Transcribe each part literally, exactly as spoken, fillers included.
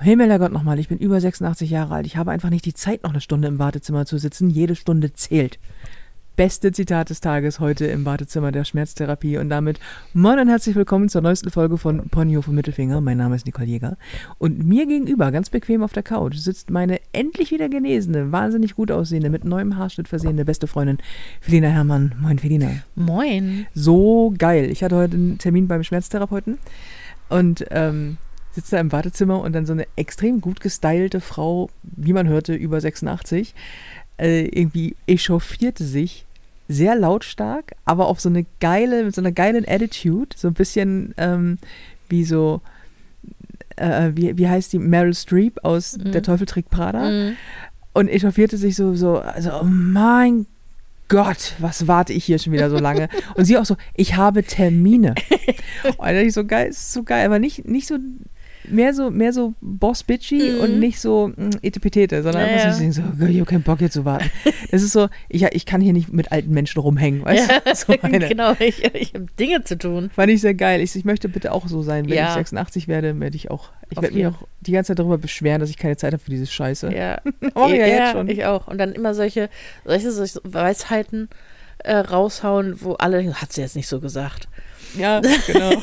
Himmelherrgott nochmal, ich bin über sechsundachtzig Jahre alt. Ich habe einfach nicht die Zeit, noch eine Stunde im Wartezimmer zu sitzen. Jede Stunde zählt. Beste Zitat des Tages heute im Wartezimmer der Schmerztherapie. Und damit moin und herzlich willkommen zur neuesten Folge von Ponyhof und Mittelfinger. Mein Name ist Nicole Jäger. Und mir gegenüber, ganz bequem auf der Couch, sitzt meine endlich wieder genesene, wahnsinnig gut aussehende, mit neuem Haarschnitt versehene beste Freundin Felina Herrmann. Moin, Felina. Moin. So geil. Ich hatte heute einen Termin beim Schmerztherapeuten und ähm, sitzt da im Wartezimmer und dann so eine extrem gut gestylte Frau, wie man hörte, über sechsundachtzig, äh, irgendwie echauffierte sich sehr lautstark, aber auf so eine geile, mit so einer geilen Attitude, so ein bisschen ähm, wie so, äh, wie, wie heißt die, Meryl Streep aus mhm. Der Teufel trägt Prada mhm. und echauffierte sich so, so, also oh mein Gott, was warte ich hier schon wieder so lange? Und sie auch so, ich habe Termine. Und dann dachte ich so, geil, ist so geil, aber nicht, nicht so, mehr so, mehr so boss-bitchy mhm. und nicht so mh, etepetete, sondern naja. einfach so, so, ich habe keinen Bock hier zu warten. Das ist so, ich, ich kann hier nicht mit alten Menschen rumhängen, weißt ja, du? So genau, ich, ich habe Dinge zu tun. Fand ich sehr geil. Ich, ich möchte bitte auch so sein, wenn ja. ich sechsundachtzig werde, werde ich auch, ich Auf werde mich jeden. auch die ganze Zeit darüber beschweren, dass ich keine Zeit habe für diese Scheiße. Ja, oh, ja, ja, jetzt schon. Ich auch. Und dann immer solche, solche, solche Weisheiten äh, raushauen, wo alle, hat sie jetzt nicht so gesagt. Ja, genau.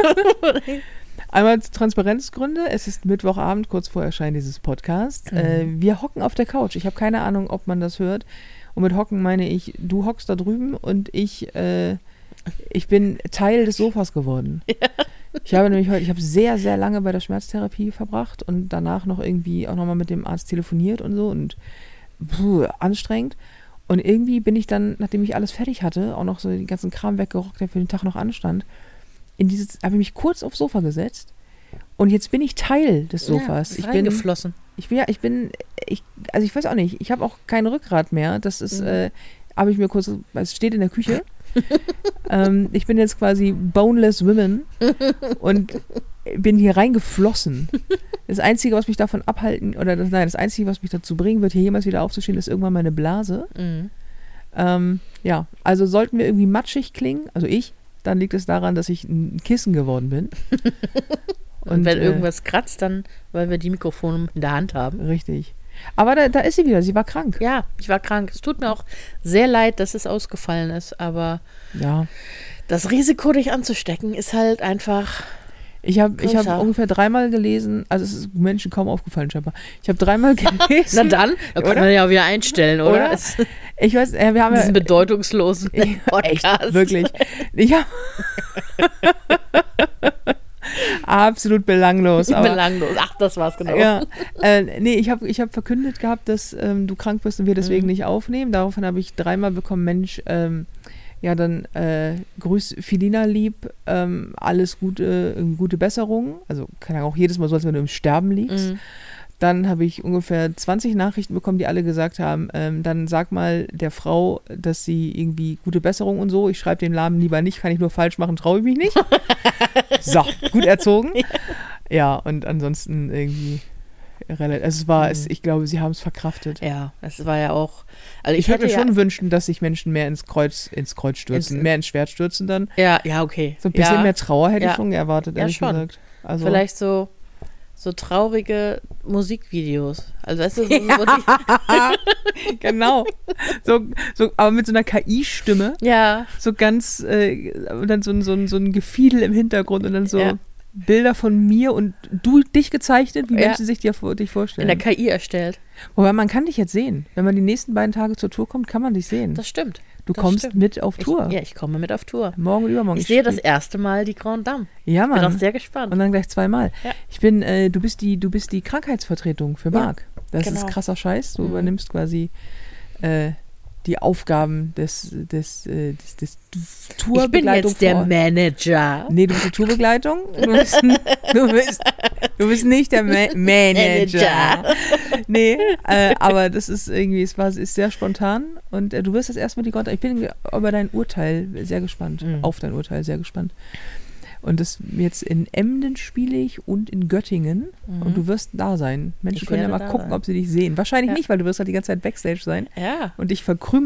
Einmal Transparenzgründe, es ist Mittwochabend, kurz vor Erscheinen dieses Podcasts. Mhm. Äh, wir hocken auf der Couch. Ich habe keine Ahnung, ob man das hört. Und mit hocken meine ich, du hockst da drüben und ich, äh, ich bin Teil des Sofas geworden. Ja. Ich habe nämlich heute, ich habe sehr, sehr lange bei der Schmerztherapie verbracht und danach noch irgendwie auch nochmal mit dem Arzt telefoniert und so und puh, anstrengend. Und irgendwie bin ich dann, nachdem ich alles fertig hatte, auch noch so den ganzen Kram weggerockt, der für den Tag noch anstand, in dieses, habe ich mich kurz aufs Sofa gesetzt und jetzt bin ich Teil des Sofas. Ja, ich bin geflossen. Ich bin, ja, ich bin, ich, also ich weiß auch nicht, ich habe auch kein Rückgrat mehr. Das ist, mhm. äh, habe ich mir kurz, es steht in der Küche. ähm, ich bin jetzt quasi boneless women und bin hier reingeflossen. Das Einzige, was mich davon abhalten, oder das, nein, das Einzige, was mich dazu bringen wird, hier jemals wieder aufzustehen, ist irgendwann meine Blase. Mhm. Ähm, ja, also sollten wir irgendwie matschig klingen, also ich, dann liegt es daran, dass ich ein Kissen geworden bin. Und, Und wenn äh, irgendwas kratzt, dann, weil wir die Mikrofone in der Hand haben. Richtig. Aber da, da ist sie wieder, sie war krank. Ja, ich war krank. Es tut mir auch sehr leid, dass es ausgefallen ist, aber ja. Das Risiko, dich anzustecken, ist halt einfach Ich habe ich hab ungefähr dreimal gelesen, also es ist Menschen kaum aufgefallen scheinbar. Ich habe dreimal gelesen. Na dann, da kann man ja auch wieder einstellen, oder? oder? Ich weiß, äh, wir haben diesen ja, bedeutungslosen Podcast. Echt, wirklich. Ich habe absolut belanglos. Aber, belanglos, ach, das war's genau. Ja, äh, nee, ich habe ich hab verkündet gehabt, dass ähm, du krank bist und wir deswegen mhm. nicht aufnehmen. Daraufhin habe ich dreimal bekommen, Mensch, ähm, ja, dann äh, grüß Felina lieb, ähm, alles Gute, äh, gute Besserung. Also kann auch jedes Mal so, als wenn du im Sterben liegst. Mhm. Dann habe ich ungefähr zwanzig Nachrichten bekommen, die alle gesagt haben, ähm, dann sag mal der Frau, dass sie irgendwie gute Besserung und so. Ich schreibe den Namen lieber nicht, kann ich nur falsch machen, traue ich mich nicht. So, gut erzogen. Ja, ja, und ansonsten irgendwie relativ, also es war, mhm. es, ich glaube, sie haben es verkraftet. Ja, es war ja auch, also ich, ich würde mir schon ja wünschen, dass sich Menschen mehr ins Kreuz, ins Kreuz stürzen, ins, mehr ins Schwert stürzen dann. Ja, ja, okay. So ein bisschen ja. mehr Trauer hätte ja. ich schon erwartet, ehrlich ja, schon. gesagt. Also vielleicht so so traurige Musikvideos. Also weißt du, so, ja. Genau. So, so, aber mit so einer K I-Stimme. Ja. So ganz, äh, und dann so ein, so, ein, so ein Gefiedel im Hintergrund und dann so ja. Bilder von mir und du dich gezeichnet, wie ja. Menschen sich dir, dich vorstellen. In der K I erstellt. Wobei man kann dich jetzt sehen. Wenn man die nächsten beiden Tage zur Tour kommt, kann man dich sehen. Das stimmt. Du das kommst stimmt. mit auf Tour. Ich, ja, ich komme mit auf Tour. Morgen und übermorgen. Ich sehe das erste Mal die Grande Dame. Ja, Mann. Bin auch sehr gespannt. Und dann gleich zweimal. Ja. Ich bin, äh, du bist die, du bist die Krankheitsvertretung für Marc. Ja, das genau. ist krasser Scheiß. Du mhm. übernimmst quasi äh, die Aufgaben des, des, äh, des, des Tourbegleitung. Ich bin jetzt der vor. Manager. Nee, du bist die Tourbegleitung. Du bist, du bist, du bist nicht der Ma- Manager. Nee, äh, aber das ist irgendwie, es war ist sehr spontan und äh, du wirst das erstmal die Grund. Ich bin über dein Urteil sehr gespannt, mhm. auf dein Urteil sehr gespannt. Und das jetzt in Emden spiele ich und in Göttingen. Mhm. Und du wirst da sein. Menschen ich können ja mal gucken, sein. ob sie dich sehen. Wahrscheinlich ja. nicht, weil du wirst halt die ganze Zeit Backstage sein. Ja. Und dich verkrümeln.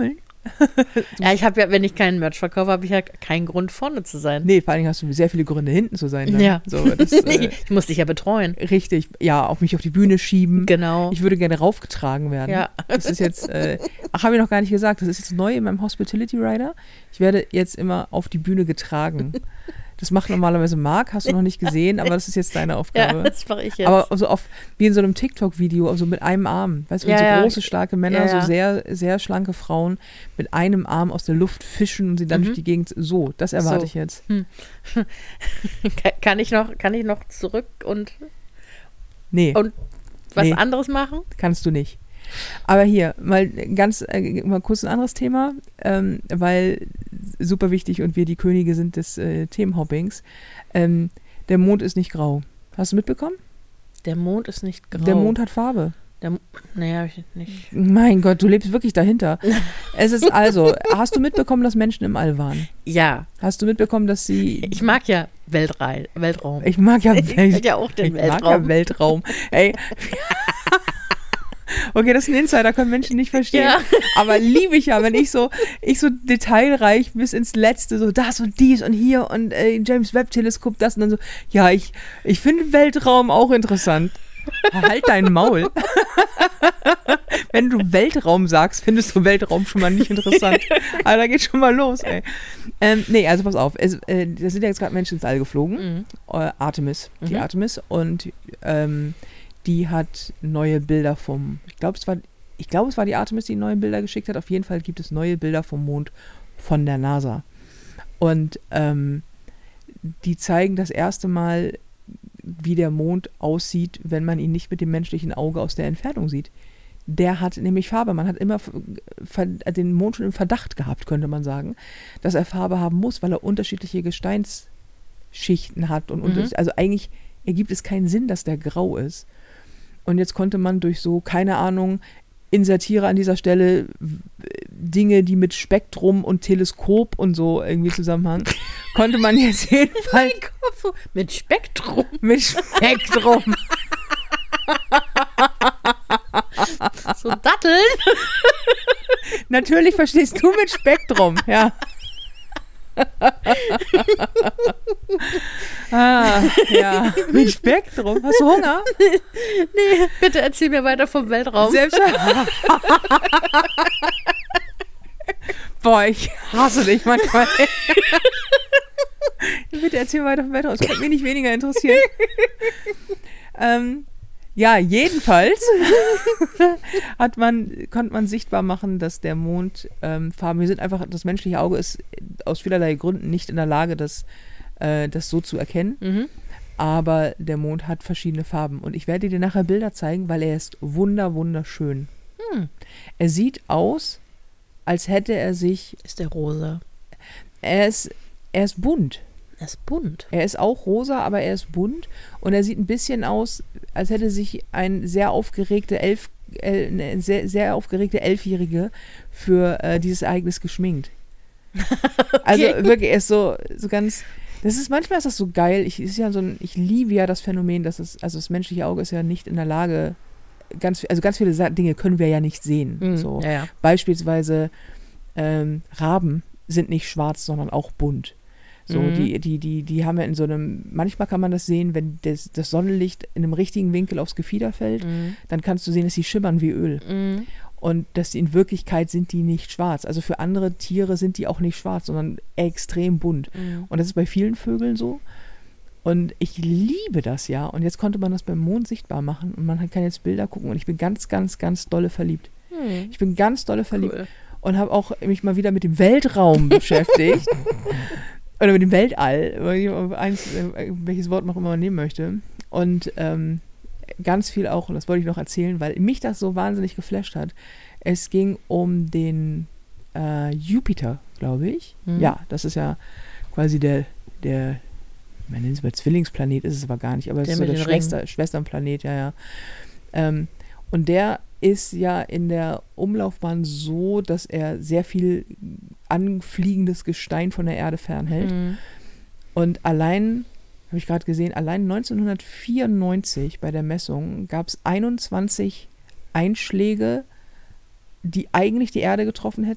Ja, ich habe ja, wenn ich keinen Merch verkaufe, habe ich ja keinen Grund, vorne zu sein. Nee, vor allen Dingen hast du sehr viele Gründe, hinten zu sein. Dann. Ja. So, das, äh, ich muss dich ja betreuen. Richtig, ja, auf mich auf die Bühne schieben. Genau. Ich würde gerne raufgetragen werden. Ja. Das ist jetzt, äh, ach, habe ich noch gar nicht gesagt, das ist jetzt neu in meinem Hospitality Rider. Ich werde jetzt immer auf die Bühne getragen. Das macht normalerweise Marc, hast du noch nicht gesehen, aber das ist jetzt deine Aufgabe. Ja, das mache ich jetzt. Aber so auf, wie in so einem TikTok-Video, also mit einem Arm. Weißt du, wenn Ja, so ja. große, starke Männer, Ja, ja. so sehr, sehr schlanke Frauen mit einem Arm aus der Luft fischen und sie dann Mhm. durch die Gegend, so, das erwarte So. ich jetzt. Ka- kann ich noch, kann ich noch zurück und, Nee, und was Nee. anderes machen? kannst du nicht. Aber hier, mal ganz, äh, mal kurz ein anderes Thema, ähm, weil super wichtig und wir die Könige sind des äh, Themenhoppings. Ähm, der Mond ist nicht grau. Hast du mitbekommen? Der Mond ist nicht grau. Der Mond hat Farbe. Der, Mo- nee, hab ich nicht. Mein Gott, du lebst wirklich dahinter. Es ist also, hast du mitbekommen, dass Menschen im All waren? Ja, Hast du mitbekommen, dass sie... ich mag ja Weltrei, Weltraum. Ich mag ja, Ich mag ja auch den ich mag ja Weltraum. Weltraum. Ey. Okay, das ist ein Insider, können Menschen nicht verstehen. Ja. Aber liebe ich ja, wenn ich so, ich so detailreich bis ins Letzte, so das und dies und hier und äh, James Webb Teleskop, das und dann so, ja, ich, ich finde Weltraum auch interessant. Halt dein Maul. Wenn du Weltraum sagst, findest du Weltraum schon mal nicht interessant. Aber da geht schon mal los, ey. Ähm, nee, also pass auf. Es, äh, da sind ja jetzt gerade Menschen ins All geflogen. Mhm. Äh, Artemis, die Mhm. Artemis. Und ähm, die hat neue Bilder vom, ich glaube, es war, ich glaube, es war die Artemis, die neue Bilder geschickt hat. Auf jeden Fall gibt es neue Bilder vom Mond von der NASA. Und ähm, die zeigen das erste Mal, wie der Mond aussieht, wenn man ihn nicht mit dem menschlichen Auge aus der Entfernung sieht. Der hat nämlich Farbe. Man hat immer f- ver- den Mond schon im Verdacht gehabt, könnte man sagen, dass er Farbe haben muss, weil er unterschiedliche Gesteinsschichten hat. Und Mhm. unters- also eigentlich ergibt es keinen Sinn, dass der grau ist. Und jetzt konnte man durch so, keine Ahnung, insertiere an dieser Stelle w- Dinge, die mit Spektrum und Teleskop und so irgendwie zusammenhängen, konnte man jetzt jedenfalls Kopf so mit Spektrum. mit Spektrum. So Datteln. Natürlich verstehst du mit Spektrum, ja. ah, ja, mit Spektrum. Hast du Hunger? Nee, bitte erzähl mir weiter vom Weltraum. Selbst. Boah, ich hasse dich manchmal. Bitte erzähl weiter vom Wetter. Es könnte mich nicht weniger interessieren. ähm, ja, jedenfalls hat man, konnte man sichtbar machen, dass der Mond ähm, Farben, wir sind einfach, das menschliche Auge ist aus vielerlei Gründen nicht in der Lage, das, äh, das so zu erkennen. Mhm. Aber der Mond hat verschiedene Farben. Und ich werde dir nachher Bilder zeigen, weil er ist wunder, wunderschön. Hm. Er sieht aus, als hätte er sich, Ist der rosa? er ist, er ist bunt. Er ist bunt. Er ist auch rosa, aber er ist bunt. Und er sieht ein bisschen aus, als hätte sich ein sehr aufgeregte Elf, äh, eine sehr, sehr aufgeregte Elfjährige für äh, dieses Ereignis geschminkt. Also wirklich, er ist so, so ganz. Das ist manchmal ist das so geil. Ich ist ja so ein, ich liebe ja das Phänomen, dass es, also das menschliche Auge ist ja nicht in der Lage, ganz, also ganz viele Sa- Dinge können wir ja nicht sehen. Mhm, So. ja, ja. Beispielsweise ähm, Raben sind nicht schwarz, sondern auch bunt. So, Mhm. die, die, die, die haben ja in so einem, manchmal kann man das sehen, wenn das, das Sonnenlicht in einem richtigen Winkel aufs Gefieder fällt, Mhm. dann kannst du sehen, dass sie schimmern wie Öl. Mhm. Und dass die in Wirklichkeit sind die nicht schwarz. Also für andere Tiere sind die auch nicht schwarz, sondern extrem bunt. Mhm. Und das ist bei vielen Vögeln so. Und ich liebe das ja. Und jetzt konnte man das beim Mond sichtbar machen. Und man kann jetzt Bilder gucken. Und ich bin ganz, ganz, ganz dolle verliebt. Hm. Ich bin ganz dolle verliebt. Cool. Und habe auch mich mal wieder mit dem Weltraum beschäftigt. Oder mit dem Weltall. Eins, welches Wort man auch immer man nehmen möchte. Und ähm, ganz viel auch, und das wollte ich noch erzählen, weil mich das so wahnsinnig geflasht hat. Es ging um den äh, Jupiter, glaube ich. Mhm. Ja, das ist ja quasi der, der man nennt es mal Zwillingsplanet, ist es aber gar nicht, aber es Der ist so mit der den Ringen. Schwester, Schwesternplanet, ja, ja. Ähm, und der ist ja in der Umlaufbahn so, dass er sehr viel anfliegendes Gestein von der Erde fernhält. Mhm. Und allein, habe ich gerade gesehen, allein neunzehnhundertvierundneunzig bei der Messung gab es einundzwanzig Einschläge, die eigentlich die Erde getroffen hätte,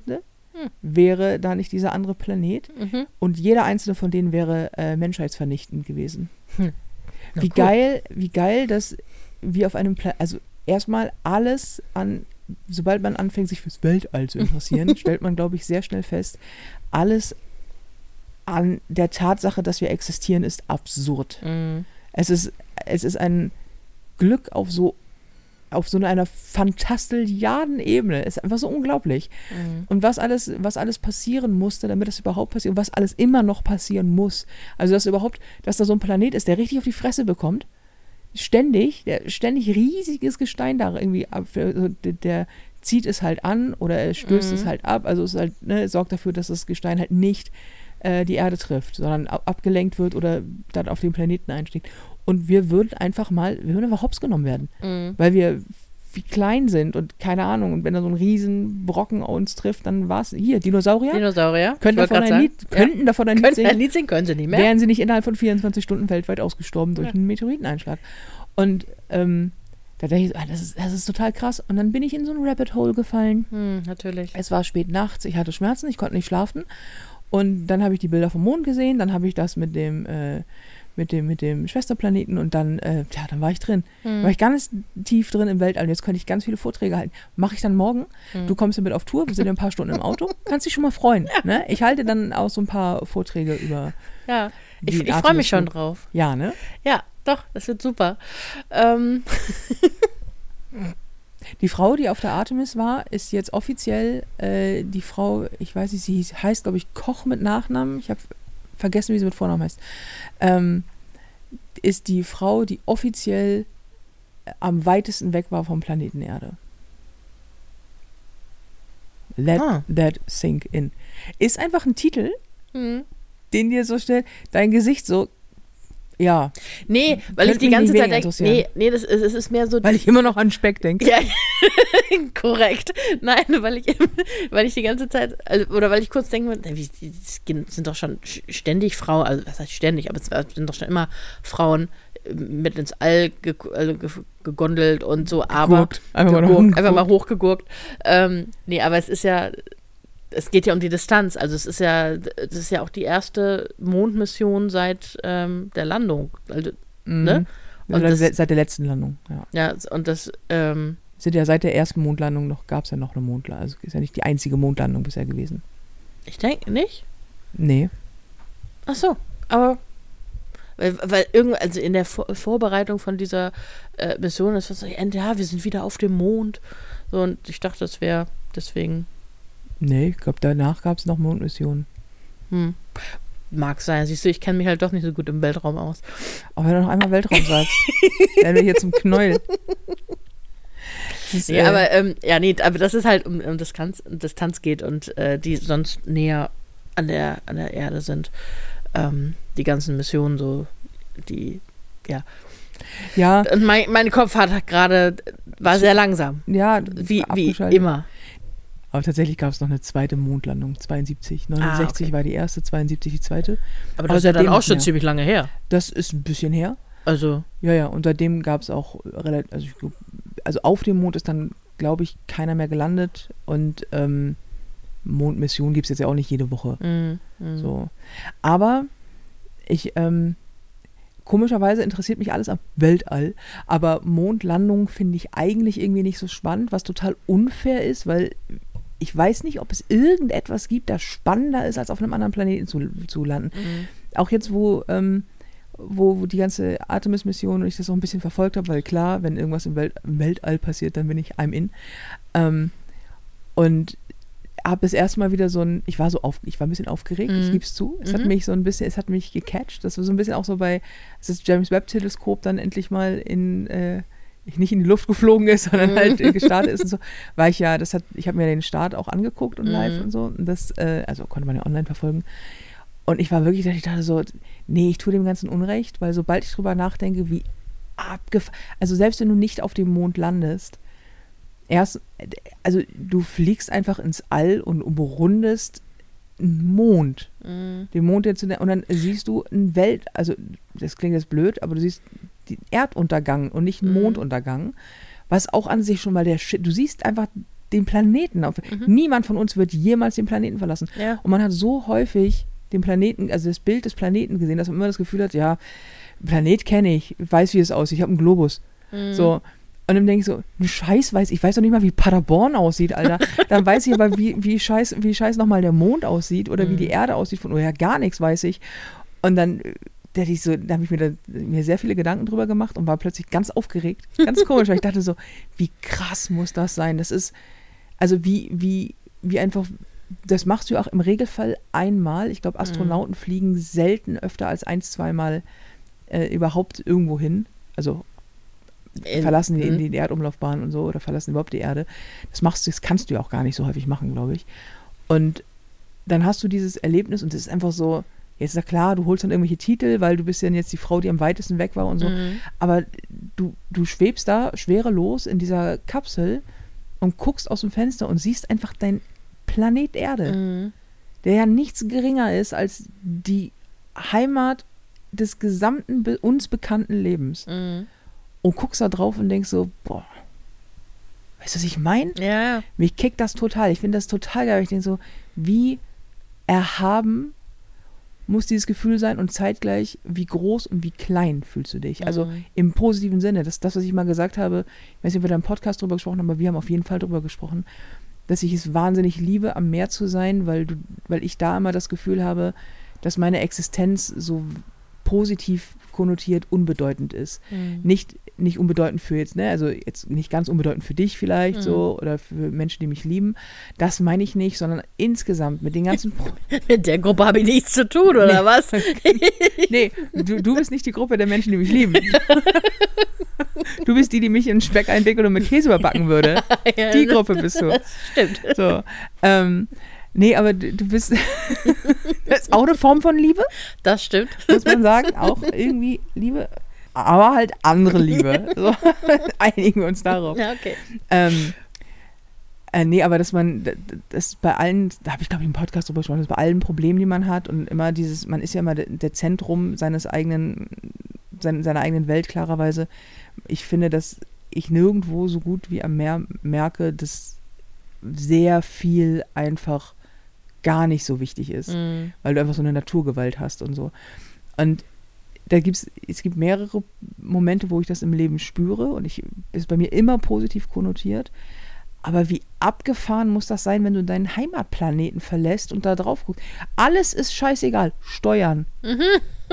Hm. wäre da nicht dieser andere Planet. Mhm. Und jeder einzelne von denen wäre äh, menschheitsvernichtend gewesen. Hm. Na Wie gut. geil, wie geil, dass wir auf einem Planeten, also erstmal alles an, sobald man anfängt, sich fürs Weltall zu interessieren, stellt man, glaube ich, sehr schnell fest, alles an der Tatsache, dass wir existieren, ist absurd. Mhm. Es ist, es ist ein Glück auf so auf so einer fantastilliarden Ebene. Es ist einfach so unglaublich. Mhm. Und was alles, was alles passieren musste, damit das überhaupt passiert, und was alles immer noch passieren muss. Also, dass überhaupt, dass da so ein Planet ist, der richtig auf die Fresse bekommt, ständig, der ständig riesiges Gestein da irgendwie ab, also der, der zieht es halt an oder er stößt Mhm. es halt ab, also es halt, ne, sorgt dafür, dass das Gestein halt nicht äh, die Erde trifft, sondern ab, abgelenkt wird oder dann auf den Planeten einschlägt. Und wir würden einfach mal, wir würden einfach hops genommen werden, Mhm. weil wir wie klein sind und keine Ahnung, und wenn da so ein riesen Brocken uns trifft, dann war es, hier, Dinosaurier, Dinosaurier. könnten Ich wollte davon grad ein sagen. Lied, könnten davon ein Ja. Lied Könnten singen, ein Lied singen, können sie nicht mehr. wären sie nicht innerhalb von vierundzwanzig Stunden weltweit ausgestorben durch Ja. einen Meteoriteneinschlag. Und ähm, da dachte ich, so, ah, das, ist, das ist total krass. Und dann bin ich in so ein Rabbit Hole gefallen. Hm, natürlich. Es war spät nachts, ich hatte Schmerzen, ich konnte nicht schlafen. Und dann habe ich die Bilder vom Mond gesehen, dann habe ich das mit dem, äh, mit dem, mit dem Schwesterplaneten und dann, äh, ja, dann war ich drin. Hm. War ich ganz tief drin im Weltall. Und jetzt könnte ich ganz viele Vorträge halten. Mache ich dann morgen. Hm. Du kommst ja mit auf Tour, wir sind ja ein paar Stunden im Auto. Kannst dich schon mal freuen. Ne? Ich halte dann auch so ein paar Vorträge über Ja, ich, die ich freue mich schon Artemis. drauf. Ja, ne? Ja, doch, das wird super. Ähm, Die Frau, die auf der Artemis war, ist jetzt offiziell äh, die Frau, ich weiß nicht, sie heißt, glaube ich, Koch mit Nachnamen. Ich habe vergessen, wie sie mit Vornamen heißt. Ähm, ist die Frau, die offiziell am weitesten weg war vom Planeten Erde. Let Ah. that sink in. Ist einfach ein Titel, hm. den dir so stellt, dein Gesicht so, ja, Nee, weil ich Könnte die mich ganze nicht Zeit weniger denke, interessieren. nee, nee, das ist, es ist mehr so. weil ich immer noch an Speck denke. Ja, korrekt. Nein, weil ich, weil ich die ganze Zeit, also, oder weil ich kurz denke, wie, die sind doch schon ständig Frauen, also was heißt ständig, aber es sind doch schon immer Frauen äh, mit ins All ge, also ge, gegondelt und so, aber Gegurkt. Einfach mal gegurkt, hochgegurkt. einfach mal hochgegurkt. Ähm, nee, aber es ist ja, es geht ja um die Distanz, also es ist ja, das ist ja auch die erste Mondmission seit ähm, der Landung, also, Mhm. ne? Und Also das- seit der letzten Landung, ja. ja, und das, ähm, Sind ja seit der ersten Mondlandung noch, gab es ja noch eine Mondlandung. Also ist ja nicht die einzige Mondlandung bisher gewesen. ich denke nicht. Nee. Ach so, aber weil, weil irgend, also in der Vor Vorbereitung von dieser äh, Mission ist so, ja, wir sind wieder auf dem Mond. So, und ich dachte, das wäre deswegen, Nee, ich glaube, danach gab es noch Mondmissionen. hm, mag sein. Siehst du, ich kenne mich halt doch nicht so gut im Weltraum aus. Aber wenn du noch einmal Weltraum sagst, werden wir hier zum Knäuel. Das ist, Ja, äh, aber, ähm, ja, nee, aber das ist halt um, um Distanz, um Distanz geht und äh, die sonst näher an der, an der Erde sind. Ähm, die ganzen Missionen so, die, ja. ja, Und mein, mein Kopf hat gerade, war sehr langsam. ja, Wie, wie abgeschaltet. immer. Aber tatsächlich gab es noch eine zweite Mondlandung, zweiundsiebzig. neunundsechzig Ah, okay. war die erste, zweiundsiebzig die zweite. Aber Aber das ist ja dann seitdem auch nicht schon mehr. ziemlich lange her. Das ist ein bisschen her. Also, Ja, ja, und seitdem gab es auch relativ, also, ich glaub, also auf dem Mond ist dann, glaube ich, keiner mehr gelandet und ähm, Mondmissionen gibt es jetzt ja auch nicht jede Woche. mm, mm. So. Aber ich, ähm, komischerweise interessiert mich alles am Weltall, aber Mondlandung finde ich eigentlich irgendwie nicht so spannend, was total unfair ist, weil ich weiß nicht, ob es irgendetwas gibt, das spannender ist, als auf einem anderen Planeten zu, zu landen. Mhm. Auch jetzt, wo, ähm, wo, wo die ganze Artemis-Mission und ich das auch ein bisschen verfolgt habe, weil klar, wenn irgendwas im, Welt, im Weltall passiert, dann bin ich I'm in. Ähm, und habe das erste Mal wieder so ein, ich war so auf, ich war ein bisschen aufgeregt, Mhm. ich gebe es zu. Es hat Mhm. mich so ein bisschen, es hat mich gecatcht. Das war so ein bisschen auch so bei, als das James Webb-Teleskop dann endlich mal in, äh, nicht in die Luft geflogen ist, sondern Mhm. halt äh, gestartet ist und so, war ich ja, das hat, ich habe mir den Start auch angeguckt und live Mhm. und so. Und das, äh, also konnte man ja online verfolgen. Und ich war wirklich, ich dachte so, nee, ich tue dem Ganzen Unrecht, weil sobald ich drüber nachdenke, wie abgefahren, also selbst wenn du nicht auf dem Mond landest, erst, also du fliegst einfach ins All und umrundest einen Mond. Mm. Den Mond jetzt, und dann siehst du ein Welt, also das klingt jetzt blöd, aber du siehst den Erduntergang und nicht einen Mhm. Monduntergang, was auch an sich schon mal der Shit, du siehst einfach den Planeten auf. Mhm. Niemand von uns wird jemals den Planeten verlassen. Ja. Und man hat so häufig den Planeten, also das Bild des Planeten gesehen, dass man immer das Gefühl hat, ja, Planet kenne ich, weiß, wie es aussieht, ich habe einen Globus. Mhm. So. Und dann denke ich so, ein Scheiß weiß, ich weiß doch nicht mal, wie Paderborn aussieht, Alter. Dann weiß ich aber, wie, wie scheiß, wie scheiß nochmal der Mond aussieht oder Mhm. wie die Erde aussieht, von woher gar nichts weiß ich. Und dann, äh, da hätte ich so, da habe ich mir, da, mir sehr viele Gedanken drüber gemacht und war plötzlich ganz aufgeregt. Ganz komisch, weil ich dachte so, wie krass muss das sein? Das ist, also wie, wie, wie einfach, das machst du auch im Regelfall einmal. Ich glaube, Astronauten mhm. fliegen selten öfter als ein, zweimal äh, überhaupt irgendwo hin. Also in, verlassen die, in die Erdumlaufbahn und so oder verlassen überhaupt die Erde. Das machst du, das kannst du ja auch gar nicht so häufig machen, glaube ich. Und dann hast du dieses Erlebnis und es ist einfach so, jetzt ist ja klar, du holst dann irgendwelche Titel, weil du bist ja jetzt die Frau, die am weitesten weg war und so. Mhm. Aber du, du schwebst da schwerelos in dieser Kapsel und guckst aus dem Fenster und siehst einfach dein Planet Erde, mhm. der ja nichts geringer ist als die Heimat des gesamten be- uns bekannten Lebens. Mhm. Und guckst da drauf und denkst so, boah, weißt du, was ich meine? Ja. Mich kickt das total. Ich finde das total geil. Ich denke so, wie erhaben muss dieses Gefühl sein und zeitgleich, wie groß und wie klein fühlst du dich? Mhm. Also im positiven Sinne. Das ist das, was ich mal gesagt habe. Ich weiß nicht, ob wir da im Podcast drüber gesprochen haben, aber wir haben auf jeden Fall drüber gesprochen, dass ich es wahnsinnig liebe, am Meer zu sein, weil du, weil ich da immer das Gefühl habe, dass meine Existenz so positiv konnotiert unbedeutend ist. Mhm. Nicht, nicht unbedeutend für jetzt, ne, also jetzt nicht ganz unbedeutend für dich vielleicht mhm. so oder für Menschen, die mich lieben. Das meine ich nicht, sondern insgesamt mit den ganzen Pro- Mit der Gruppe habe ich nichts zu tun, oder nee. was? Nee, du, du bist nicht die Gruppe der Menschen, die mich lieben. Du bist die, die mich in Speck einwickeln und mit Käse überbacken würde. Ja, die Gruppe bist du. Das stimmt. So, ähm, nee, aber du, du bist das ist auch eine Form von Liebe. Das stimmt. Muss man sagen, auch irgendwie Liebe, aber halt andere Liebe. So, einigen wir uns darauf. Ja, okay. Ähm, äh, nee, aber dass man, das bei allen, da habe ich glaube ich im Podcast drüber gesprochen, dass bei allen Problemen, die man hat und immer dieses, man ist ja immer der, der Zentrum seines eigenen, sein, seiner eigenen Welt klarerweise. Ich finde, dass ich nirgendwo so gut wie am Meer merke, dass sehr viel einfach gar nicht so wichtig ist, mm. weil du einfach so eine Naturgewalt hast und so. Und da gibt's, es gibt mehrere Momente, wo ich das im Leben spüre und ich ist bei mir immer positiv konnotiert. Aber wie abgefahren muss das sein, wenn du deinen Heimatplaneten verlässt und da drauf guckst? Alles ist scheißegal. Steuern. Mhm.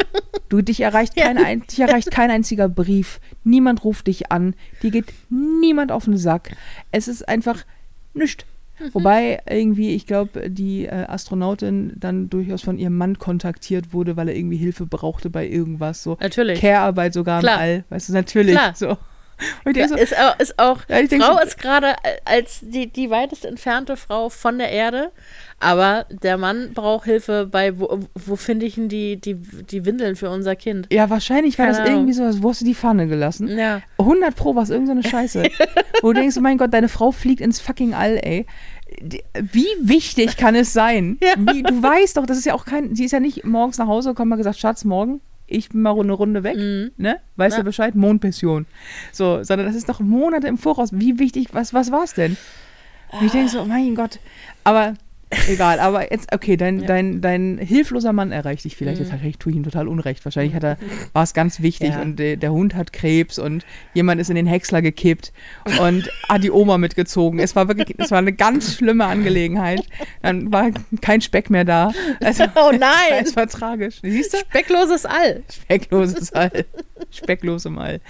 Du, dich erreicht, kein, ein, dich erreicht kein einziger Brief. Niemand ruft dich an. Dir geht niemand auf den Sack. Es ist einfach nichts. Mhm. Wobei irgendwie, ich glaube, die äh, Astronautin dann durchaus von ihrem Mann kontaktiert wurde, weil er irgendwie Hilfe brauchte bei irgendwas. So natürlich. Care-Arbeit sogar Klar. im All. Weißt du, natürlich. Klar. So. Und ich ja, so, ist auch, ist auch ja, ich Frau so, ist gerade als die, die weitest entfernte Frau von der Erde, aber der Mann braucht Hilfe bei, wo, wo finde ich denn die, die, die Windeln für unser Kind? Ja, wahrscheinlich war Keine das irgendwie so, als wo hast du die Pfanne gelassen? Ja. hundert Pro war es irgendeine so Scheiße. Wo du denkst, oh mein Gott, deine Frau fliegt ins fucking All, ey. Wie wichtig kann es sein? Ja. Wie, du weißt doch, das ist ja auch kein, sie ist ja nicht morgens nach Hause gekommen und gesagt, Schatz, morgen, ich bin mal eine Runde weg, mhm. ne? Weißt ja. du Bescheid? Mondpension. So, sondern das ist doch Monate im Voraus. Wie wichtig, was, was war es denn? Und ich denke so, oh mein Gott. Aber egal, aber jetzt, okay, dein, ja. dein, dein hilfloser Mann erreicht dich vielleicht. Mhm. Jetzt wahrscheinlich tue ich ihm total unrecht. Wahrscheinlich hat er, war es ganz wichtig ja. und der, der Hund hat Krebs und jemand ist in den Häcksler gekippt und hat die Oma mitgezogen. Es war wirklich, es war eine ganz schlimme Angelegenheit. Dann war kein Speck mehr da. Also, oh nein! Es war tragisch. Siehst du? Speckloses All. Speckloses All. Specklos im All.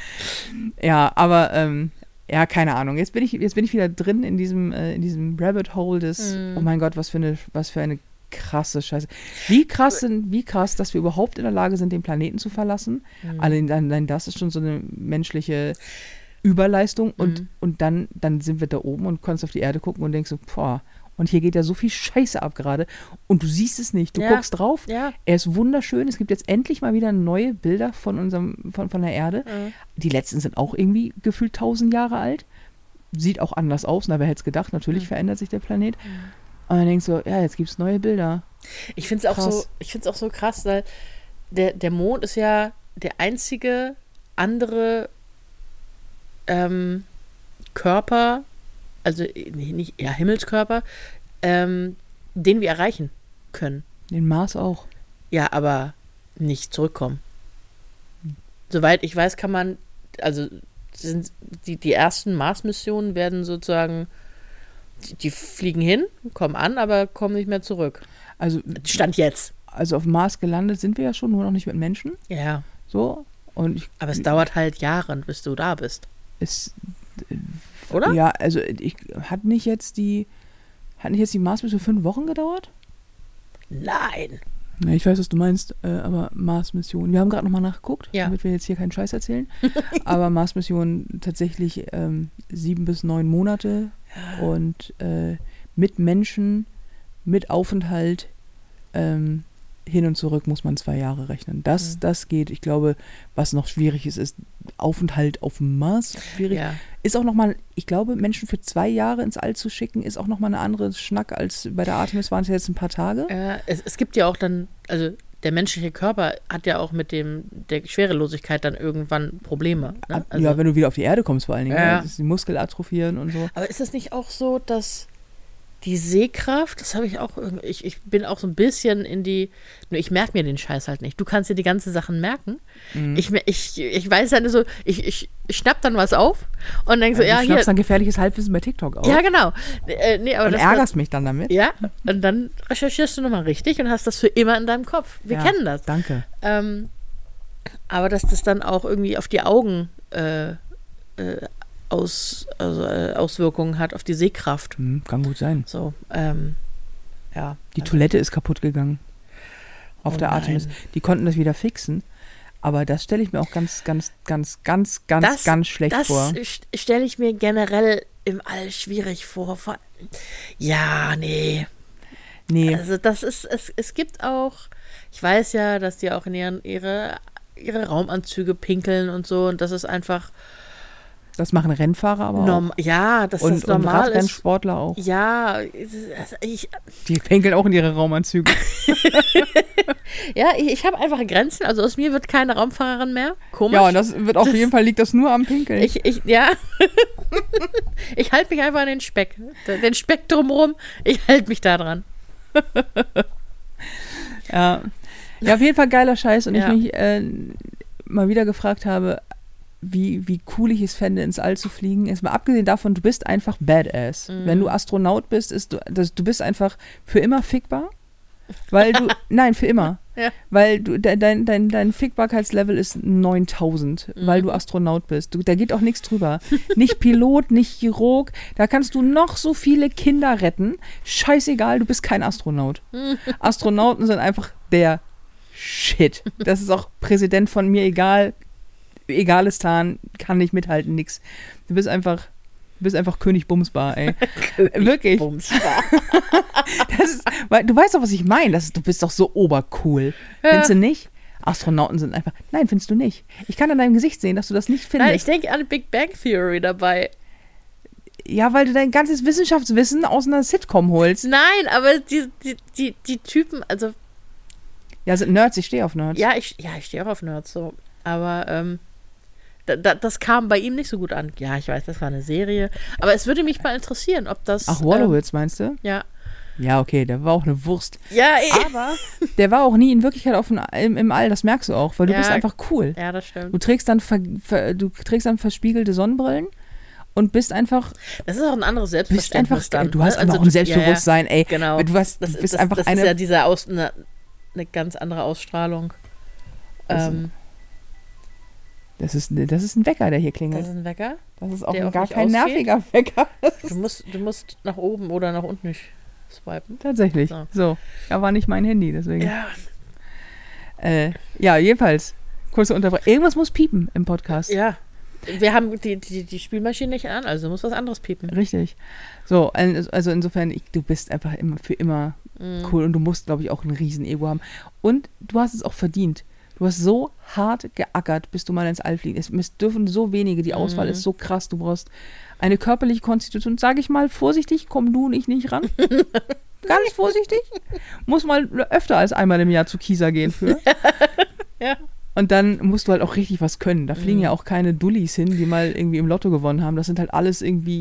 Ja, aber ähm, ja, keine Ahnung. Jetzt bin ich, jetzt bin ich wieder drin in diesem, äh, in diesem Rabbit Hole des, mm. oh mein Gott, was für eine, was für eine krasse Scheiße. Wie krass sind, wie krass, dass wir überhaupt in der Lage sind, den Planeten zu verlassen. Mm. Allein, allein das ist schon so eine menschliche Überleistung. Und, mm. und dann, dann sind wir da oben und kannst auf die Erde gucken und denkst so, boah, und hier geht ja so viel Scheiße ab gerade. Und du siehst es nicht. Du ja. guckst drauf. Ja. Er ist wunderschön. Es gibt jetzt endlich mal wieder neue Bilder von unserem, von, von der Erde. Mhm. Die letzten sind auch irgendwie gefühlt tausend Jahre alt. Sieht auch anders aus. Na, wer hätte es gedacht? Natürlich mhm. verändert sich der Planet. Mhm. Und dann denkst du, ja, jetzt gibt es neue Bilder. Ich finde es auch so, ich finde es auch so krass, weil der, der Mond ist ja der einzige andere ähm, Körper, also nicht, nicht ja, Himmelskörper, ähm, den wir erreichen können. Den Mars auch. Ja, aber nicht zurückkommen. Soweit ich weiß, kann man, also sind die, die ersten Mars-Missionen werden sozusagen, die, die fliegen hin, kommen an, aber kommen nicht mehr zurück. Also Stand jetzt. Also auf dem Mars gelandet sind wir ja schon, nur noch nicht mit Menschen. Ja. So. Und ich, aber es dauert halt Jahre, bis du da bist. Es, Oder? Ja, also ich hat nicht jetzt die, hat nicht jetzt die Mars-Mission fünf Wochen gedauert? Nein. Ja, ich weiß, was du meinst, äh, aber Mars-Mission. Wir haben gerade nochmal nachgeguckt, ja. damit wir jetzt hier keinen Scheiß erzählen. Aber Mars-Mission tatsächlich ähm, sieben bis neun Monate ja. und äh, mit Menschen, mit Aufenthalt ähm, hin und zurück muss man zwei Jahre rechnen. Das, mhm. das geht. Ich glaube, was noch schwierig ist, ist Aufenthalt auf dem Mars. Schwierig. Ja. Ist auch nochmal, ich glaube, Menschen für zwei Jahre ins All zu schicken, ist auch nochmal eine andere Schnack als bei der Artemis waren es ja jetzt ein paar Tage. Äh, es, es gibt ja auch dann, also der menschliche Körper hat ja auch mit dem der Schwerelosigkeit dann irgendwann Probleme. Ne? Also, ja, wenn du wieder auf die Erde kommst vor allen Dingen. Ja. Ne? Das ist die Muskel atrophieren und so. Aber ist es nicht auch so, dass die Sehkraft, das habe ich auch irgendwie, ich, ich bin auch so ein bisschen in die, nur ich merke mir den Scheiß halt nicht. Du kannst dir die ganzen Sachen merken. Mhm. Ich, ich, ich weiß dann so, ich, ich, ich schnapp dann was auf und denke so, ja, ja, du hier. Du schnappst dann gefährliches Halbwissen bei TikTok auf. Ja, genau. Äh, nee, aber und das ärgerst das, mich dann damit. Ja, und dann recherchierst du nochmal richtig und hast das für immer in deinem Kopf. Wir ja, kennen das. Danke. Ähm, aber dass das dann auch irgendwie auf die Augen äh, äh, Aus, also, äh, Auswirkungen hat auf die Sehkraft. Hm, kann gut sein. So, ähm, ja. Die also, Toilette ist kaputt gegangen. Auf oh der Artemis. nein. Die konnten das wieder fixen. Aber das stelle ich mir auch ganz, ganz, ganz, ganz, ganz, das, ganz schlecht das vor. Das stelle ich mir generell im All schwierig vor. Ja, nee. Nee. Also das ist, es, es gibt auch, ich weiß ja, dass die auch in ihren, ihre, ihre Raumanzüge pinkeln und so und das ist einfach Das machen Rennfahrer aber Norm- auch. Ja, dass und, das normal und ist. Radrennsportler auch. Ja, also ich, die pinkeln auch in ihre Raumanzüge. ja, ich, ich habe einfach Grenzen. Also aus mir wird keine Raumfahrerin mehr. Komisch. Ja, und das wird auf jeden Fall liegt das nur am Pinkeln. Ich, ich, ja. Ich halte mich einfach an den Speck. Den Speck drumherum, ich halte mich da dran. Ja. Ja, auf jeden Fall geiler Scheiß. Und Ja. ich mich äh, mal wieder gefragt habe, wie, wie cool ich es fände, ins All zu fliegen. Jetzt mal abgesehen davon, du bist einfach Badass. Mhm. Wenn du Astronaut bist, ist du, das, du bist einfach für immer fickbar. Weil du, nein, für immer. Ja. Weil du, de, dein, dein, dein Fickbarkeitslevel ist neuntausend, Mhm. weil du Astronaut bist. Du, da geht auch nichts drüber. Nicht Pilot, nicht Chirurg. Da kannst du noch so viele Kinder retten. Scheißegal, du bist kein Astronaut. Astronauten sind einfach der Shit. Das ist auch Präsident von mir, egal. Egalistan, kann nicht mithalten, nix. Du bist einfach, du bist einfach König Bumsbar, ey. König Wirklich. Bumsbar. Das ist, weil, du weißt doch, was ich meine. Das ist, du bist doch so obercool. Ja. Findest du nicht? Astronauten sind einfach, nein, findest du nicht. Ich kann an deinem Gesicht sehen, dass du das nicht findest. Nein, ich denke an Big Bang Theory dabei. Ja, weil du dein ganzes Wissenschaftswissen aus einer Sitcom holst. Nein, aber die, die, die, die Typen, also Ja, sind Nerds, ich stehe auf Nerds. ja, ich, ja, ich stehe auch auf Nerds so. Aber ähm, da, da, das kam bei ihm nicht so gut an. Ja, ich weiß, das war eine Serie. Aber es würde mich mal interessieren, ob das. Ach, Wolowitz, ähm, meinst du? Ja. Ja, okay, der war auch eine Wurst. Ja, eh. Aber der war auch nie in Wirklichkeit auf dem, im, im All, das merkst du auch, weil du Ja. bist einfach cool. Ja, das stimmt. Du trägst dann ver, ver, du trägst dann verspiegelte Sonnenbrillen und bist einfach, Das ist auch ein anderes bist Selbstverständnis einfach dann. du hast ne? einfach Also ein du- Selbstbewusstsein, ja, ey. ja, genau. Du hast, Das, du bist das, einfach das eine. ist ja diese Aus, eine, eine ganz andere Ausstrahlung. Das- Ähm, das, ist, das ist ein Wecker, der hier klingelt. das ist ein Wecker. Das ist auch der ein auch gar nicht kein ausgeht. nerviger Wecker. Du musst, du musst nach oben oder nach unten nicht swipen. Tatsächlich. So. So. Ja, war nicht mein Handy, deswegen. Ja, Äh, ja, jedenfalls. Kurze Unterbrechung. Irgendwas muss piepen im Podcast. ja. Wir haben die, die, die Spielmaschine nicht an, also muss was anderes piepen. Richtig. So, also insofern, ich, du bist einfach immer für immer Mhm. cool und du musst, glaube ich, auch ein Riesen-Ego haben. Und du hast es auch verdient. Du hast so hart geackert, bis du mal ins All fliegst. Es dürfen so wenige, die Auswahl Mhm. ist so krass. Du brauchst eine körperliche Konstitution. Sage ich mal vorsichtig, komm du und ich nicht ran. Ganz vorsichtig. Muss mal öfter als einmal im Jahr zu Kieser gehen für. Ja. Und dann musst du halt auch richtig was können. Da fliegen Mhm. ja auch keine Dullis hin, die mal irgendwie im Lotto gewonnen haben. Das sind halt alles irgendwie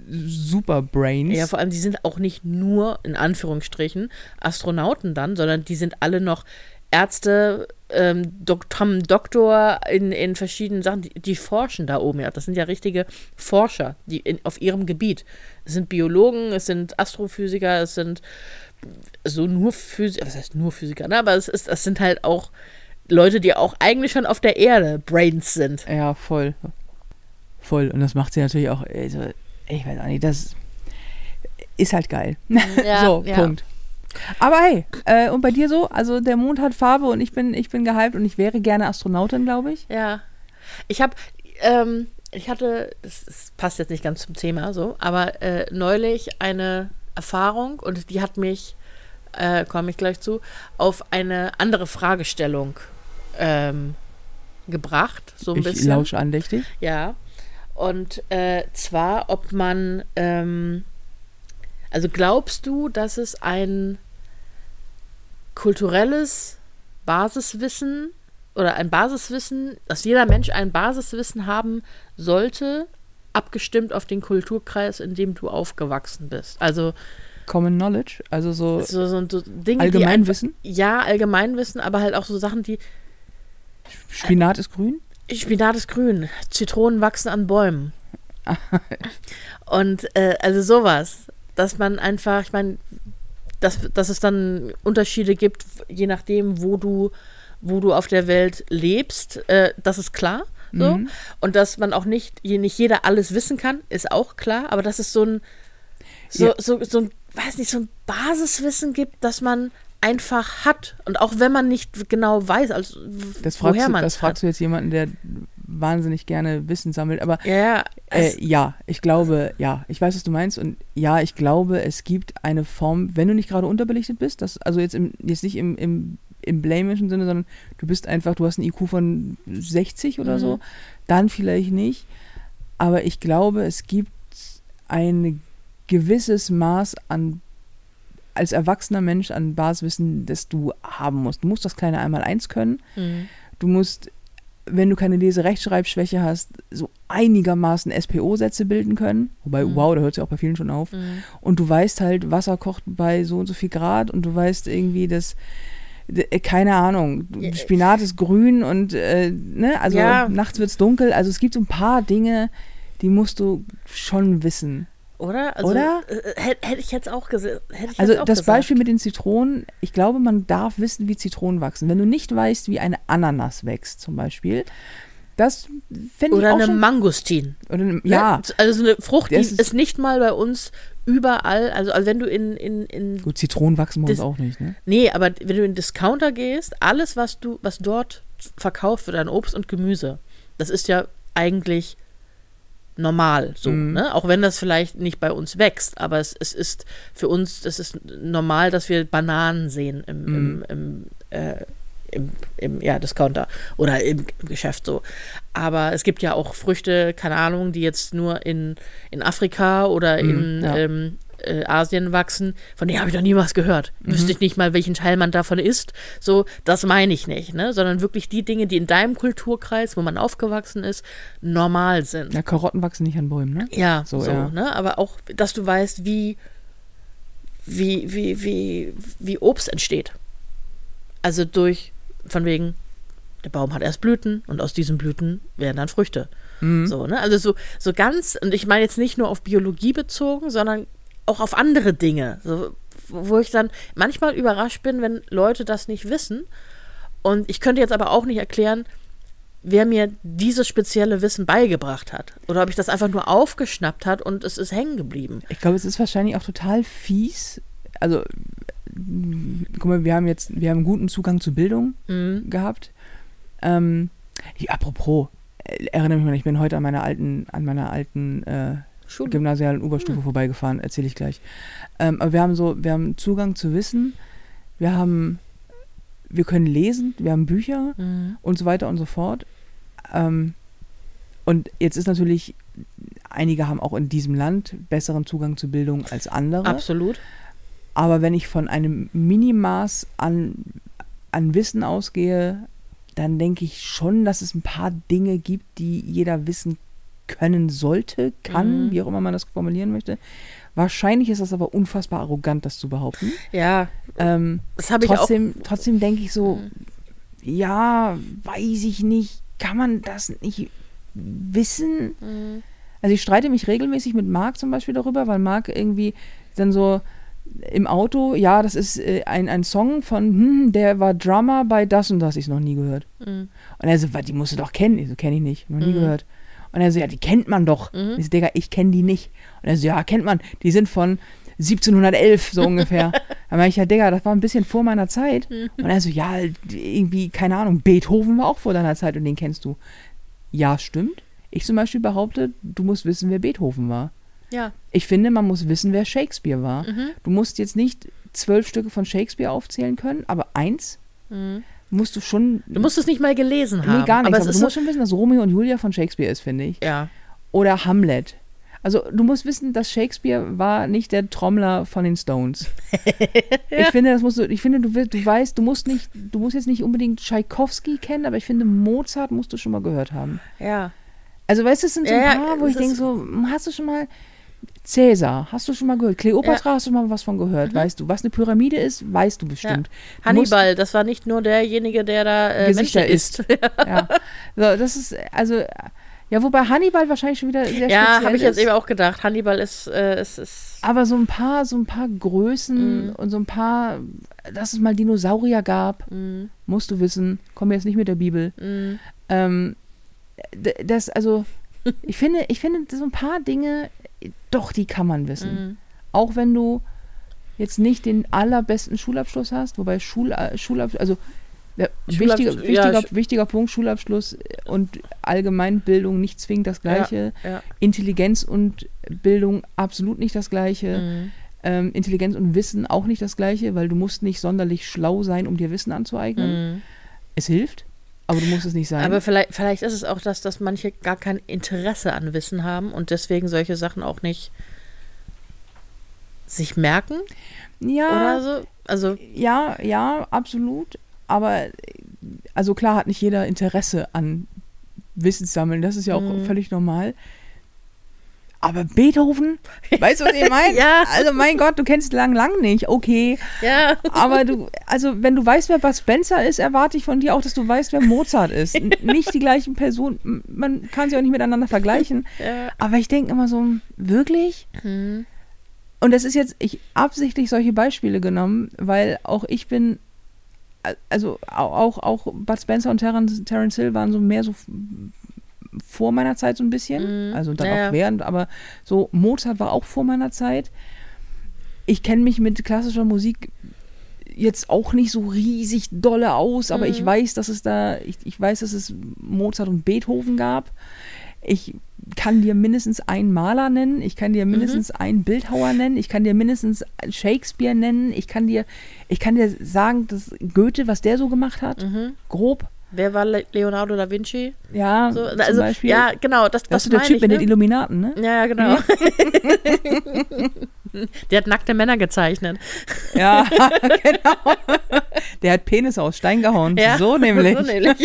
Superbrains. Ja, vor allem, die sind auch nicht nur, in Anführungsstrichen, Astronauten dann, sondern die sind alle noch Ärzte, ähm, Dok- haben einen Doktor in, in verschiedenen Sachen, die, die forschen da oben. Ja. Das sind ja richtige Forscher die in, auf ihrem Gebiet. Es sind Biologen, es sind Astrophysiker, es sind so nur Physiker, was heißt nur Physiker, ne? Aber es, ist, es sind halt auch Leute, die auch eigentlich schon auf der Erde Brains sind. Ja, voll. Voll. Und das macht sie natürlich auch, also, ich weiß auch nicht, das ist halt geil. Ja, so, ja. Punkt. Aber hey, äh, und bei dir so? Also der Mond hat Farbe und ich bin, ich bin gehypt und ich wäre gerne Astronautin, glaube ich. Ja. Ich habe, ähm, ich hatte, das, das passt jetzt nicht ganz zum Thema so, aber äh, neulich eine Erfahrung und die hat mich, äh, komme ich gleich zu, auf eine andere Fragestellung ähm, gebracht. So ein ich bisschen. lausche andächtig. Ja. Und äh, zwar, ob man, ähm, also glaubst du, dass es ein kulturelles Basiswissen oder ein Basiswissen, dass jeder Mensch ein Basiswissen haben sollte, abgestimmt auf den Kulturkreis, in dem du aufgewachsen bist? Also Common Knowledge, also so, so, so, so Dinge, Allgemeinwissen? Die einfach, ja, Allgemeinwissen, aber halt auch so Sachen, die Spinat ist grün? Spinat ist grün, Zitronen wachsen an Bäumen. Und äh, also sowas, dass man einfach, ich meine, dass, dass es dann Unterschiede gibt, je nachdem, wo du, wo du auf der Welt lebst, äh, das ist klar. So. Mhm. Und dass man auch nicht, nicht jeder alles wissen kann, ist auch klar, aber dass es so ein, so, Ja. so, so ein, weiß nicht, so ein Basiswissen gibt, dass man einfach hat. Und auch wenn man nicht genau weiß, also Das fragst, woher du, man das es fragst hat. du jetzt jemanden, der wahnsinnig gerne Wissen sammelt. Aber Ja, ja, äh, es- ja, ich glaube, ja, ich weiß, was du meinst. Und ja, ich glaube, es gibt eine Form, wenn du nicht gerade unterbelichtet bist, das, also jetzt, im, jetzt nicht im, im, im blamischen Sinne, sondern du bist einfach, du hast einen I Q von sechzig oder Mhm. so, dann vielleicht nicht. Aber ich glaube, es gibt ein gewisses Maß an als erwachsener Mensch an Basiswissen, das du haben musst. Du musst das kleine Einmaleins können. Mhm. Du musst, wenn du keine Lese-Rechtschreibschwäche hast, so einigermaßen S P O-Sätze bilden können. Wobei, Mhm. wow, da hört es ja auch bei vielen schon auf. Mhm. Und du weißt halt, Wasser kocht bei so und so viel Grad und du weißt irgendwie, dass, äh, keine Ahnung, Ja. Spinat ist grün und, äh, ne, also Ja. nachts wird es dunkel. Also es gibt so ein paar Dinge, die musst du schon wissen. Oder? Also, Oder? äh, Hätte hätte ich jetzt auch gesehen. Also jetzt auch das gesagt. Beispiel mit den Zitronen, ich glaube, man darf wissen, wie Zitronen wachsen. Wenn du nicht weißt, wie eine Ananas wächst zum Beispiel, das fände ich Oder auch eine schon... Mangostin. Oder eine, Ne? ja, Also so eine Frucht, die Das ist, ist- nicht mal bei uns überall. Also, also wenn du in, in, in gut, Zitronen wachsen bei uns Das- auch nicht, ne? Nee, aber wenn du in den Discounter gehst, alles, was du, was dort verkauft wird an Obst und Gemüse, das ist ja eigentlich normal so, Mhm. ne? Auch wenn das vielleicht nicht bei uns wächst, aber es, es ist für uns, das ist normal, dass wir Bananen sehen im, Mhm. im, im, äh, im, im ja, Discounter oder im, im Geschäft so. Aber es gibt ja auch Früchte, keine Ahnung, die jetzt nur in, in Afrika oder Mhm, in ja. ähm, äh, Asien wachsen, von denen habe ich noch nie was gehört. Mhm. Wüsste ich nicht mal, welchen Teil man davon isst. So, das meine ich nicht, ne? Sondern wirklich die Dinge, die in deinem Kulturkreis, wo man aufgewachsen ist, normal sind. Ja, Karotten wachsen nicht an Bäumen, ne? Ja, So, so, ja. ne? Aber auch, dass du weißt, wie, wie, wie, wie, wie Obst entsteht. Also durch, von wegen, der Baum hat erst Blüten und aus diesen Blüten werden dann Früchte. Mhm. So, ne? Also so, so ganz, und ich meine jetzt nicht nur auf Biologie bezogen, sondern auch auf andere Dinge. So, wo ich dann manchmal überrascht bin, wenn Leute das nicht wissen. Und ich könnte jetzt aber auch nicht erklären, wer mir dieses spezielle Wissen beigebracht hat. Oder ob ich das einfach nur aufgeschnappt hat und es ist hängen geblieben. Ich glaube, es ist wahrscheinlich auch total fies. Also, mm, guck mal, wir haben jetzt, wir haben einen guten Zugang zu Bildung Mhm. gehabt. Ähm, ich, apropos, äh, erinnere mich mal, ich bin heute an meiner alten, an meiner alten äh, Schule. gymnasialen Oberstufe vorbeigefahren, erzähle ich gleich. Ähm, aber wir haben so, wir haben Zugang zu Wissen, wir haben, wir können lesen, wir haben Bücher Mhm. und so weiter und so fort. Ähm, und jetzt ist natürlich, einige haben auch in diesem Land besseren Zugang zu Bildung als andere. Absolut. Aber wenn ich von einem Minimaß an, an Wissen ausgehe, dann denke ich schon, dass es ein paar Dinge gibt, die jeder wissen können sollte, kann, Mhm. wie auch immer man das formulieren möchte. Wahrscheinlich ist das aber unfassbar arrogant, das zu behaupten. Ja, Ähm, das habe ich auch. trotzdem, trotzdem denke ich so, Mhm. ja, weiß ich nicht, kann man das nicht wissen? Mhm. Also ich streite mich regelmäßig mit Marc zum Beispiel darüber, weil Marc irgendwie dann so im Auto, ja, das ist äh, ein, ein Song von, hm, der war Drummer bei das und das, ich noch nie gehört. Mhm. Und er so, was, die musst du doch kennen. Ich so, kenne ich nicht, noch nie Mhm. gehört. Und er so, ja, die kennt man doch. Mhm. Ich so, Digga, ich kenne die nicht. Und er so, ja, kennt man, die sind von siebzehnhundertelf, so ungefähr. Dann meine ich, ja, Digga, das war ein bisschen vor meiner Zeit. Und er so, ja, irgendwie, keine Ahnung, Beethoven war auch vor deiner Zeit und den kennst du. Ja, stimmt. Ich zum Beispiel behaupte, du musst wissen, wer Beethoven war. Ja. Ich finde, man muss wissen, wer Shakespeare war. Mhm. Du musst jetzt nicht zwölf Stücke von Shakespeare aufzählen können, aber eins Mhm. musst du schon. Du musst es nicht mal gelesen haben. Nee, gar nichts. Aber, Aber, es du ist musst schon wissen, dass Romeo und Julia von Shakespeare ist, finde ich. so, ja. Oder Hamlet. Also du musst wissen, dass Shakespeare war nicht der Trommler von den Stones. Ich finde, das musst du, ich finde, du, willst- du weißt, du musst nicht, du musst jetzt nicht unbedingt Tschaikowski kennen, aber ich finde, Mozart musst du schon mal gehört haben. Ja. Also weißt du, es sind so ein Ja, ja, paar, wo es ich denke ist- so, hast du schon mal Cäsar, hast du schon mal gehört? Kleopatra, hast du mal was von gehört, Mhm. weißt du? Was eine Pyramide ist, weißt du bestimmt. Du Hannibal, das war nicht nur derjenige, der da äh, Gesichter Menschen isst. Ja. So, das ist, also, ja, wobei Hannibal wahrscheinlich schon wieder sehr Ja, speziell habe ich jetzt ist. eben auch gedacht. Hannibal ist, äh, ist, ist Aber so ein paar, so ein paar Größen Mhm. und so ein paar, dass es mal Dinosaurier gab, mm, musst du wissen. Komm jetzt nicht mit der Bibel. mm, Ähm, d- das, also, ich finde, ich finde, so ein paar Dinge, doch, die kann man wissen. mm. Auch wenn du jetzt nicht den allerbesten Schulabschluss hast, wobei Schul, äh, Schulabschluss, also der Schulabschluss, wichtiger, ja, wichtiger, Sch- wichtiger Punkt, Schulabschluss und Allgemeinbildung nicht zwingend das Gleiche. Ja. Intelligenz und Bildung absolut nicht das Gleiche. Mm. Ähm, Intelligenz und Wissen auch nicht das Gleiche, weil du musst nicht sonderlich schlau sein, um dir Wissen anzueignen. Mm. Es hilft, aber du musst es nicht sein. Aber vielleicht, vielleicht ist es auch das, dass manche gar kein Interesse an Wissen haben und deswegen solche Sachen auch nicht sich merken ja, oder so. Also, ja, ja, absolut. Aber äh, also klar hat nicht jeder Interesse an Wissenssammeln, das ist ja auch Mhm. völlig normal. Aber Beethoven, weißt du, was ich meine? Ja. Also mein Gott, du kennst Lang Lang nicht, okay. ja. Aber du, also wenn du weißt, wer Bud Spencer ist, erwarte ich von dir auch, dass du weißt, wer Mozart ist. N- Nicht die gleichen Personen, M- man kann sie auch nicht miteinander vergleichen. ja. Aber ich denke immer so, wirklich? Hm. Und das ist jetzt, ich absichtlich solche Beispiele genommen, weil auch ich bin, a- also au- auch, auch Bud Spencer und Terence, Terence Hill waren so mehr so f- vor meiner Zeit so ein bisschen, Mhm. also dann Ja, ja. auch während, aber so Mozart war auch vor meiner Zeit. Ich kenne mich mit klassischer Musik jetzt auch nicht so riesig dolle aus, aber Mhm. ich weiß, dass es da, ich, ich weiß, dass es Mozart und Beethoven gab. Ich kann dir mindestens einen Maler nennen, ich kann dir mindestens einen Bildhauer nennen, ich kann dir mindestens Shakespeare nennen, ich kann dir, ich kann dir sagen, dass Goethe, was der so gemacht hat, Mhm. grob, Wer war Le Leonardo da Vinci? ja, So, zum also, Beispiel. ja, genau, das, das das ist der meine Typ ich, mit den ne? Illuminaten, ne? Ja, ja, genau. Der hat nackte Männer gezeichnet. Ja, genau. Der hat Penis aus Stein gehauen, Ja, so nämlich. So nämlich.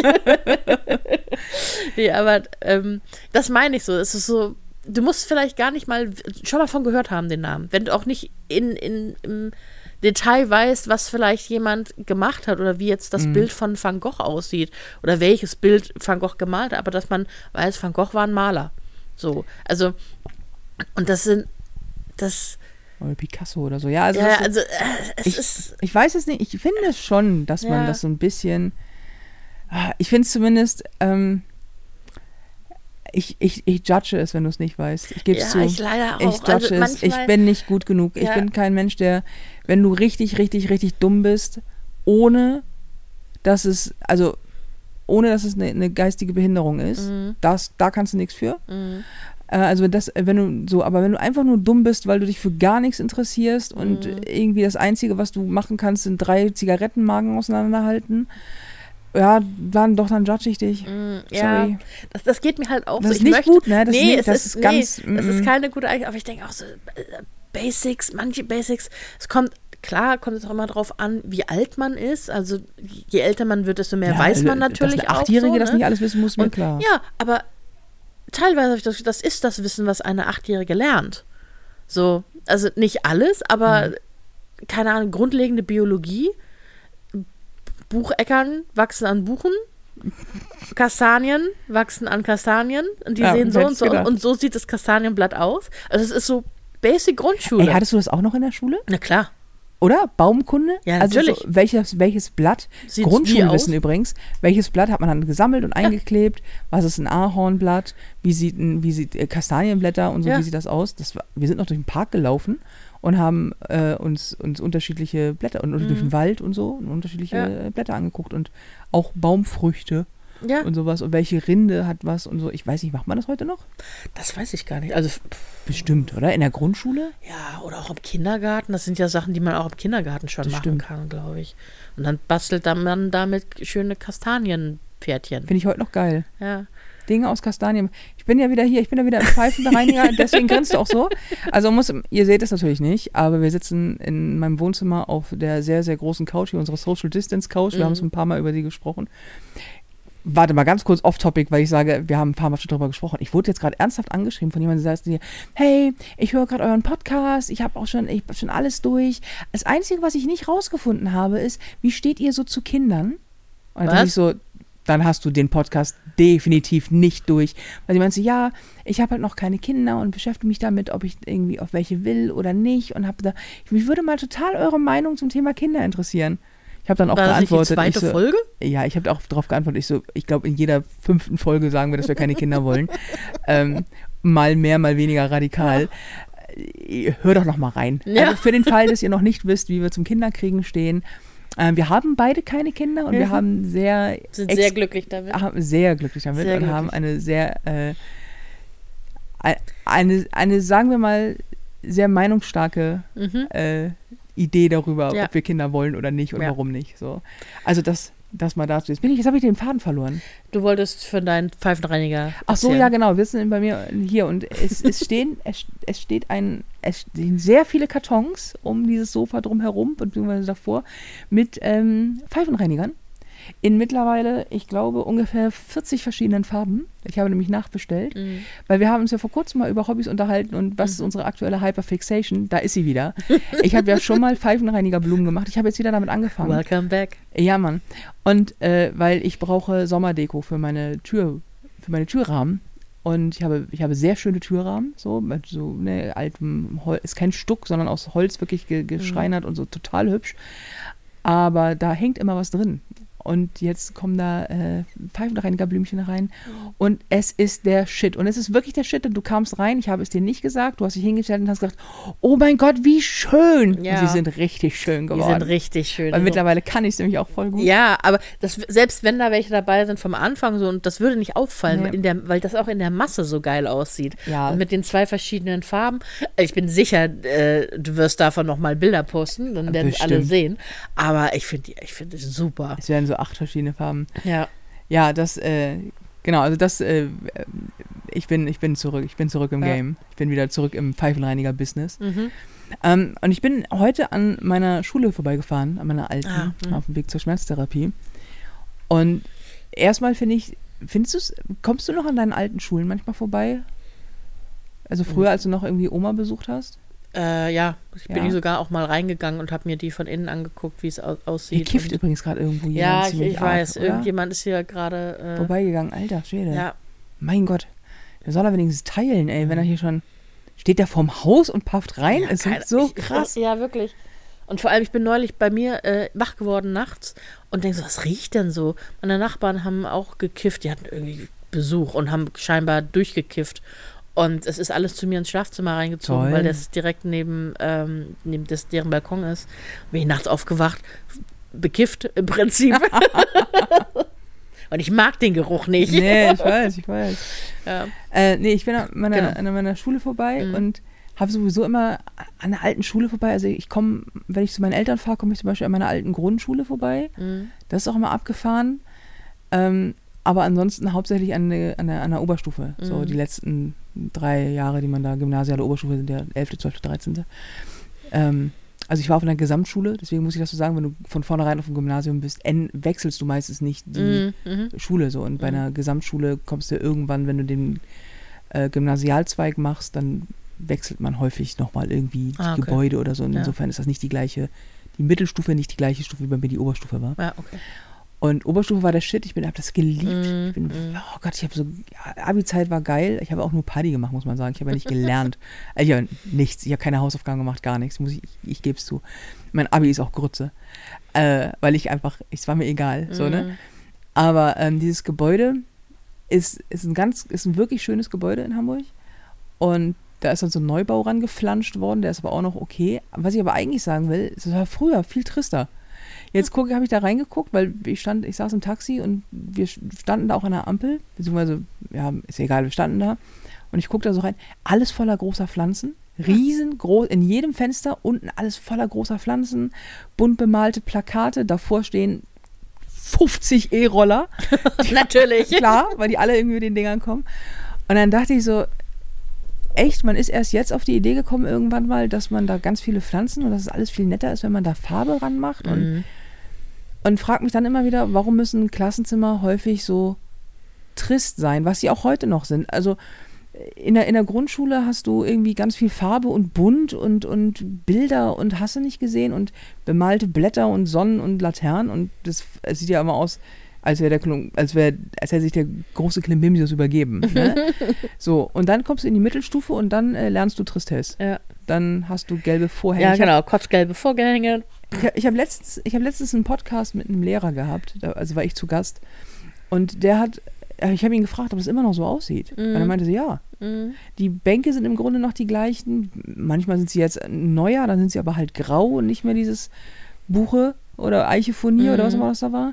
Nee, aber ähm, das meine ich so. Es ist so, du musst vielleicht gar nicht mal schon mal von gehört haben, den Namen. Wenn du auch nicht in, in, im Detail weißt, was vielleicht jemand gemacht hat oder wie jetzt das Mhm. Bild von Van Gogh aussieht oder welches Bild Van Gogh gemalt hat, aber dass man weiß, Van Gogh war ein Maler. So, also, und das sind, das, Oder Picasso oder so. Ja, also, ja, das, also, äh, es ich, ist, ich weiß es nicht. Ich finde schon, dass man Ja. das so ein bisschen. ah, Ich finde es zumindest. Ähm, ich, ich, ich judge es, wenn du es nicht weißt. Ich gebe es ja, zu. ich leider auch. Ich judge also es. Ich manchmal- bin nicht gut genug. Ich Ja. bin kein Mensch, der, wenn du richtig, richtig, richtig dumm bist, ohne dass es, also ohne dass es eine, eine geistige Behinderung ist, Mhm. das, da kannst du nichts für. Mhm. Äh, Also das, wenn du so, aber wenn du einfach nur dumm bist, weil du dich für gar nichts interessierst und Mhm. irgendwie das Einzige, was du machen kannst, sind drei Zigarettenmagen auseinanderhalten, ja, dann doch, dann judge ich dich. Mm, ja, Sorry. das, das geht mir halt auch Das so. ist Ich nicht möchte, gut, ne? Das ist nee, nicht- es das ist, ist ganz- nee, das ist mm. keine gute Eigenschaft. Aber ich denke auch so, äh, Basics, manche Basics, es kommt, klar, kommt es auch immer drauf an, wie alt man ist. Also je älter man wird, desto mehr Ja, weiß man dass natürlich eine auch Achtjährige so, das ne? nicht alles wissen muss, mir Und, klar. Ja, aber teilweise habe ich das, das ist das Wissen, was eine Achtjährige lernt. So, also nicht alles, aber mhm. keine Ahnung, grundlegende Biologie, Bucheckern wachsen an Buchen, Kastanien wachsen an Kastanien und die ja, sehen so und so gedacht. Und so sieht das Kastanienblatt aus. Also es ist so Basic Grundschule. Ey, hattest du das auch noch in der Schule? Na klar. Oder? Baumkunde? Ja, also natürlich. So, welches, welches Blatt, sieht Grundschulwissen übrigens, welches Blatt hat man dann gesammelt und eingeklebt? Ja. Was ist ein Ahornblatt? Wie sieht, ein, wie sieht äh, Kastanienblätter und so, ja. wie sieht das aus? Das war, wir sind noch durch den Park gelaufen und haben äh, uns, uns unterschiedliche Blätter und mhm. durch den Wald und so und unterschiedliche ja. Blätter angeguckt und auch Baumfrüchte. Ja. Und sowas. Und welche Rinde hat was und so. Ich weiß nicht, macht man das heute noch? Das weiß ich gar nicht. Also bestimmt, oder? In der Grundschule? Ja, oder auch im Kindergarten. Das sind ja Sachen, die man auch im Kindergarten schon das machen stimmt. kann, glaube ich. Und dann bastelt man damit schöne Kastanienpferdchen. Finde ich heute noch geil. Ja. Dinge aus Kastanien. Ich bin ja wieder hier, ich bin ja wieder im Pfeifenreiniger, deswegen grinst du auch so. Also muss, ihr seht es natürlich nicht, aber wir sitzen in meinem Wohnzimmer auf der sehr, sehr großen Couch, hier unsere Social Distance Couch. Wir mhm. haben es ein paar Mal über die gesprochen. Warte mal ganz kurz off-topic, weil ich sage, wir haben ein paar Mal schon darüber gesprochen. Ich wurde jetzt gerade ernsthaft angeschrieben von jemandem, der sagt, hey, ich höre gerade euren Podcast, ich habe auch schon, ich hab schon alles durch. Das Einzige, was ich nicht rausgefunden habe, ist, wie steht ihr so zu Kindern? Und dann dachte ich so, dann hast du den Podcast definitiv nicht durch. Weil sie meinte, ja, ich habe halt noch keine Kinder und beschäftige mich damit, ob ich irgendwie auf welche will oder nicht. Und habe da, mich würde mal total eure Meinung zum Thema Kinder interessieren. Ich habe dann auch War geantwortet. Das nicht die zweite ich so, Folge? Ja, ich habe auch darauf geantwortet. Ich so, ich glaube, in jeder fünften Folge sagen wir, dass wir keine Kinder wollen. ähm, mal mehr, mal weniger radikal. Ja. Hör doch noch mal rein. Ja. Also für den Fall, dass ihr noch nicht wisst, wie wir zum Kinderkriegen stehen. Ähm, wir haben beide keine Kinder und mhm. wir haben sehr... Sind sehr glücklich damit. Haben sehr glücklich damit sehr und glücklich. haben eine sehr... Äh, eine, eine, sagen wir mal, sehr meinungsstarke mhm. äh, Idee darüber, ja. ob wir Kinder wollen oder nicht und ja. warum nicht. So. Also das, das mal dazu. Jetzt, bin ich, jetzt habe ich den Faden verloren. Du wolltest für deinen Pfeifenreiniger Ach so, erzählen. Ja genau, wir sind bei mir hier und es, es, stehen, es, es steht ein, es stehen sehr viele Kartons um dieses Sofa drumherum, beziehungsweise davor, mit ähm, Pfeifenreinigern. In mittlerweile, ich glaube, ungefähr vierzig verschiedenen Farben. Ich habe nämlich nachbestellt, mhm. weil wir haben uns ja vor kurzem mal über Hobbys unterhalten und was mhm. ist unsere aktuelle Hyperfixation? Da ist sie wieder. Ich habe ja schon mal Pfeifenreinigerblumen gemacht. Ich habe jetzt wieder damit angefangen. Welcome back. Ja, Mann. Und äh, weil ich brauche Sommerdeko für meine Tür, für meine Türrahmen. Und ich habe, ich habe sehr schöne Türrahmen, so mit so ne, altem Holz. Ist kein Stuck, sondern aus Holz wirklich ge- geschreinert mhm. und so total hübsch. Aber da hängt immer was drin. Und jetzt kommen da äh, Pfeifenreinigerblümchen rein. Und es ist der Shit. Und es ist wirklich der Shit. Und du kamst rein, ich habe es dir nicht gesagt, du hast dich hingestellt und hast gesagt, oh mein Gott, wie schön. Ja. Und sie sind richtig schön geworden. Die sind richtig schön. Weil also, mittlerweile kann ich es nämlich auch voll gut. Ja, aber das, selbst wenn da welche dabei sind vom Anfang so, und das würde nicht auffallen, nee. weil, in der, weil das auch in der Masse so geil aussieht. Ja. Und mit den zwei verschiedenen Farben. Ich bin sicher, äh, du wirst davon nochmal Bilder posten, dann werden es alle sehen. Aber ich finde die, ich finde es super. Es werden so acht verschiedene Farben. Ja. Ja, das, äh, genau, also das, äh, ich bin, ich bin zurück, ich bin zurück im ja. Game. Ich bin wieder zurück im Pfeifenreiniger-Business. Mhm. Ähm, und ich bin heute an meiner Schule vorbeigefahren, an meiner alten, ah, auf dem Weg zur Schmerztherapie. Und erstmal finde ich, findest du es, kommst du noch an deinen alten Schulen manchmal vorbei? Also früher, als du noch irgendwie Oma besucht hast? Äh, ja, ich bin ja. hier sogar auch mal reingegangen und habe mir die von innen angeguckt, wie es au- aussieht. Hier kifft übrigens gerade irgendwo jemand. Ja, ich, ich weiß, arg, irgendjemand ist hier gerade äh, vorbeigegangen. Alter Schwede. Ja. Mein Gott, der soll er wenigstens teilen, ey, wenn er hier schon, steht der vorm Haus und pafft rein? Ja, es ist so krass. Ich, ja, wirklich. Und vor allem, ich bin neulich bei mir äh, wach geworden nachts und denke so, was riecht denn so? Meine Nachbarn haben auch gekifft, die hatten irgendwie Besuch und haben scheinbar durchgekifft. Und es ist alles zu mir ins Schlafzimmer reingezogen, Toll. weil das direkt neben, ähm, neben das, deren Balkon ist. Bin ich nachts aufgewacht, bekifft im Prinzip. Und ich mag den Geruch nicht. Nee, ich weiß, ich weiß. Ja. Äh, nee, ich bin an meiner, genau. an meiner Schule vorbei mhm. und habe sowieso immer an der alten Schule vorbei. Also ich komme, wenn ich zu meinen Eltern fahre, komme ich zum Beispiel an meiner alten Grundschule vorbei. Mhm. Das ist auch immer abgefahren. Ähm, aber ansonsten hauptsächlich an der, an der, an der Oberstufe. Mhm. So die letzten drei Jahre, die man da, gymnasiale Oberstufe sind ja elfte, zwölfte, dreizehnte Ähm, also ich war auf einer Gesamtschule, deswegen muss ich das so sagen, wenn du von vornherein auf dem Gymnasium bist, en- wechselst du meistens nicht die mhm. Schule so. Und bei einer Gesamtschule kommst du irgendwann, wenn du den äh, Gymnasialzweig machst, dann wechselt man häufig nochmal irgendwie die ah, okay. Gebäude oder so. Und ja. insofern ist das nicht die gleiche, die Mittelstufe nicht die gleiche Stufe, wie bei mir die Oberstufe war. Ja, okay. Und Oberstufe war der Shit, ich bin, hab das geliebt. Mm, ich bin, mm. oh Gott, ich habe so, ja, Abi-Zeit war geil. Ich habe auch nur Party gemacht, muss man sagen. Ich habe ja nicht gelernt. Ich habe nichts, ich habe keine Hausaufgaben gemacht, gar nichts. Muss ich ich, ich gebe es zu. Mein Abi ist auch Grütze. Äh, weil ich einfach, es war mir egal. So, mm. ne? Aber ähm, dieses Gebäude ist, ist ein ganz, ist ein wirklich schönes Gebäude in Hamburg. Und da ist dann so ein Neubau rangeflanscht worden, der ist aber auch noch okay. Was ich aber eigentlich sagen will, es war früher viel trister. Jetzt gucke, habe ich da reingeguckt, weil ich stand, ich saß im Taxi und wir standen da auch an der Ampel, beziehungsweise, ja, ist egal, wir standen da und ich gucke da so rein, alles voller großer Pflanzen, riesengroß, in jedem Fenster unten alles voller großer Pflanzen, bunt bemalte Plakate, davor stehen fünfzig E-Roller. Natürlich. Klar, weil die alle irgendwie mit den Dingern kommen. Und dann dachte ich so, echt, man ist erst jetzt auf die Idee gekommen irgendwann mal, dass man da ganz viele Pflanzen und dass es alles viel netter ist, wenn man da Farbe ranmacht. Und, Mhm. und frage mich dann immer wieder, warum müssen Klassenzimmer häufig so trist sein, was sie auch heute noch sind. Also in der, in der Grundschule hast du irgendwie ganz viel Farbe und bunt und, und Bilder und hast du nicht gesehen und bemalte Blätter und Sonnen und Laternen und das es sieht ja immer aus, als wäre der Klum- als wäre, als hätte sich der große Klimbimsius übergeben. Ne? So, und dann kommst du in die Mittelstufe und dann äh, lernst du Tristesse. Ja. Dann hast du gelbe Vorhänge. Ja, Ich hab- genau, kotzgelbe Vorgänge. Ich, ich habe letztens, ich hab letztens einen Podcast mit einem Lehrer gehabt, da, also war ich zu Gast. Und der hat, ich habe ihn gefragt, ob es immer noch so aussieht. Mhm. Und er meinte so, ja. Mhm. Die Bänke sind im Grunde noch die gleichen. Manchmal sind sie jetzt neuer, dann sind sie aber halt grau und nicht mehr dieses Buche oder Eichefonier Mhm. oder was immer das da war.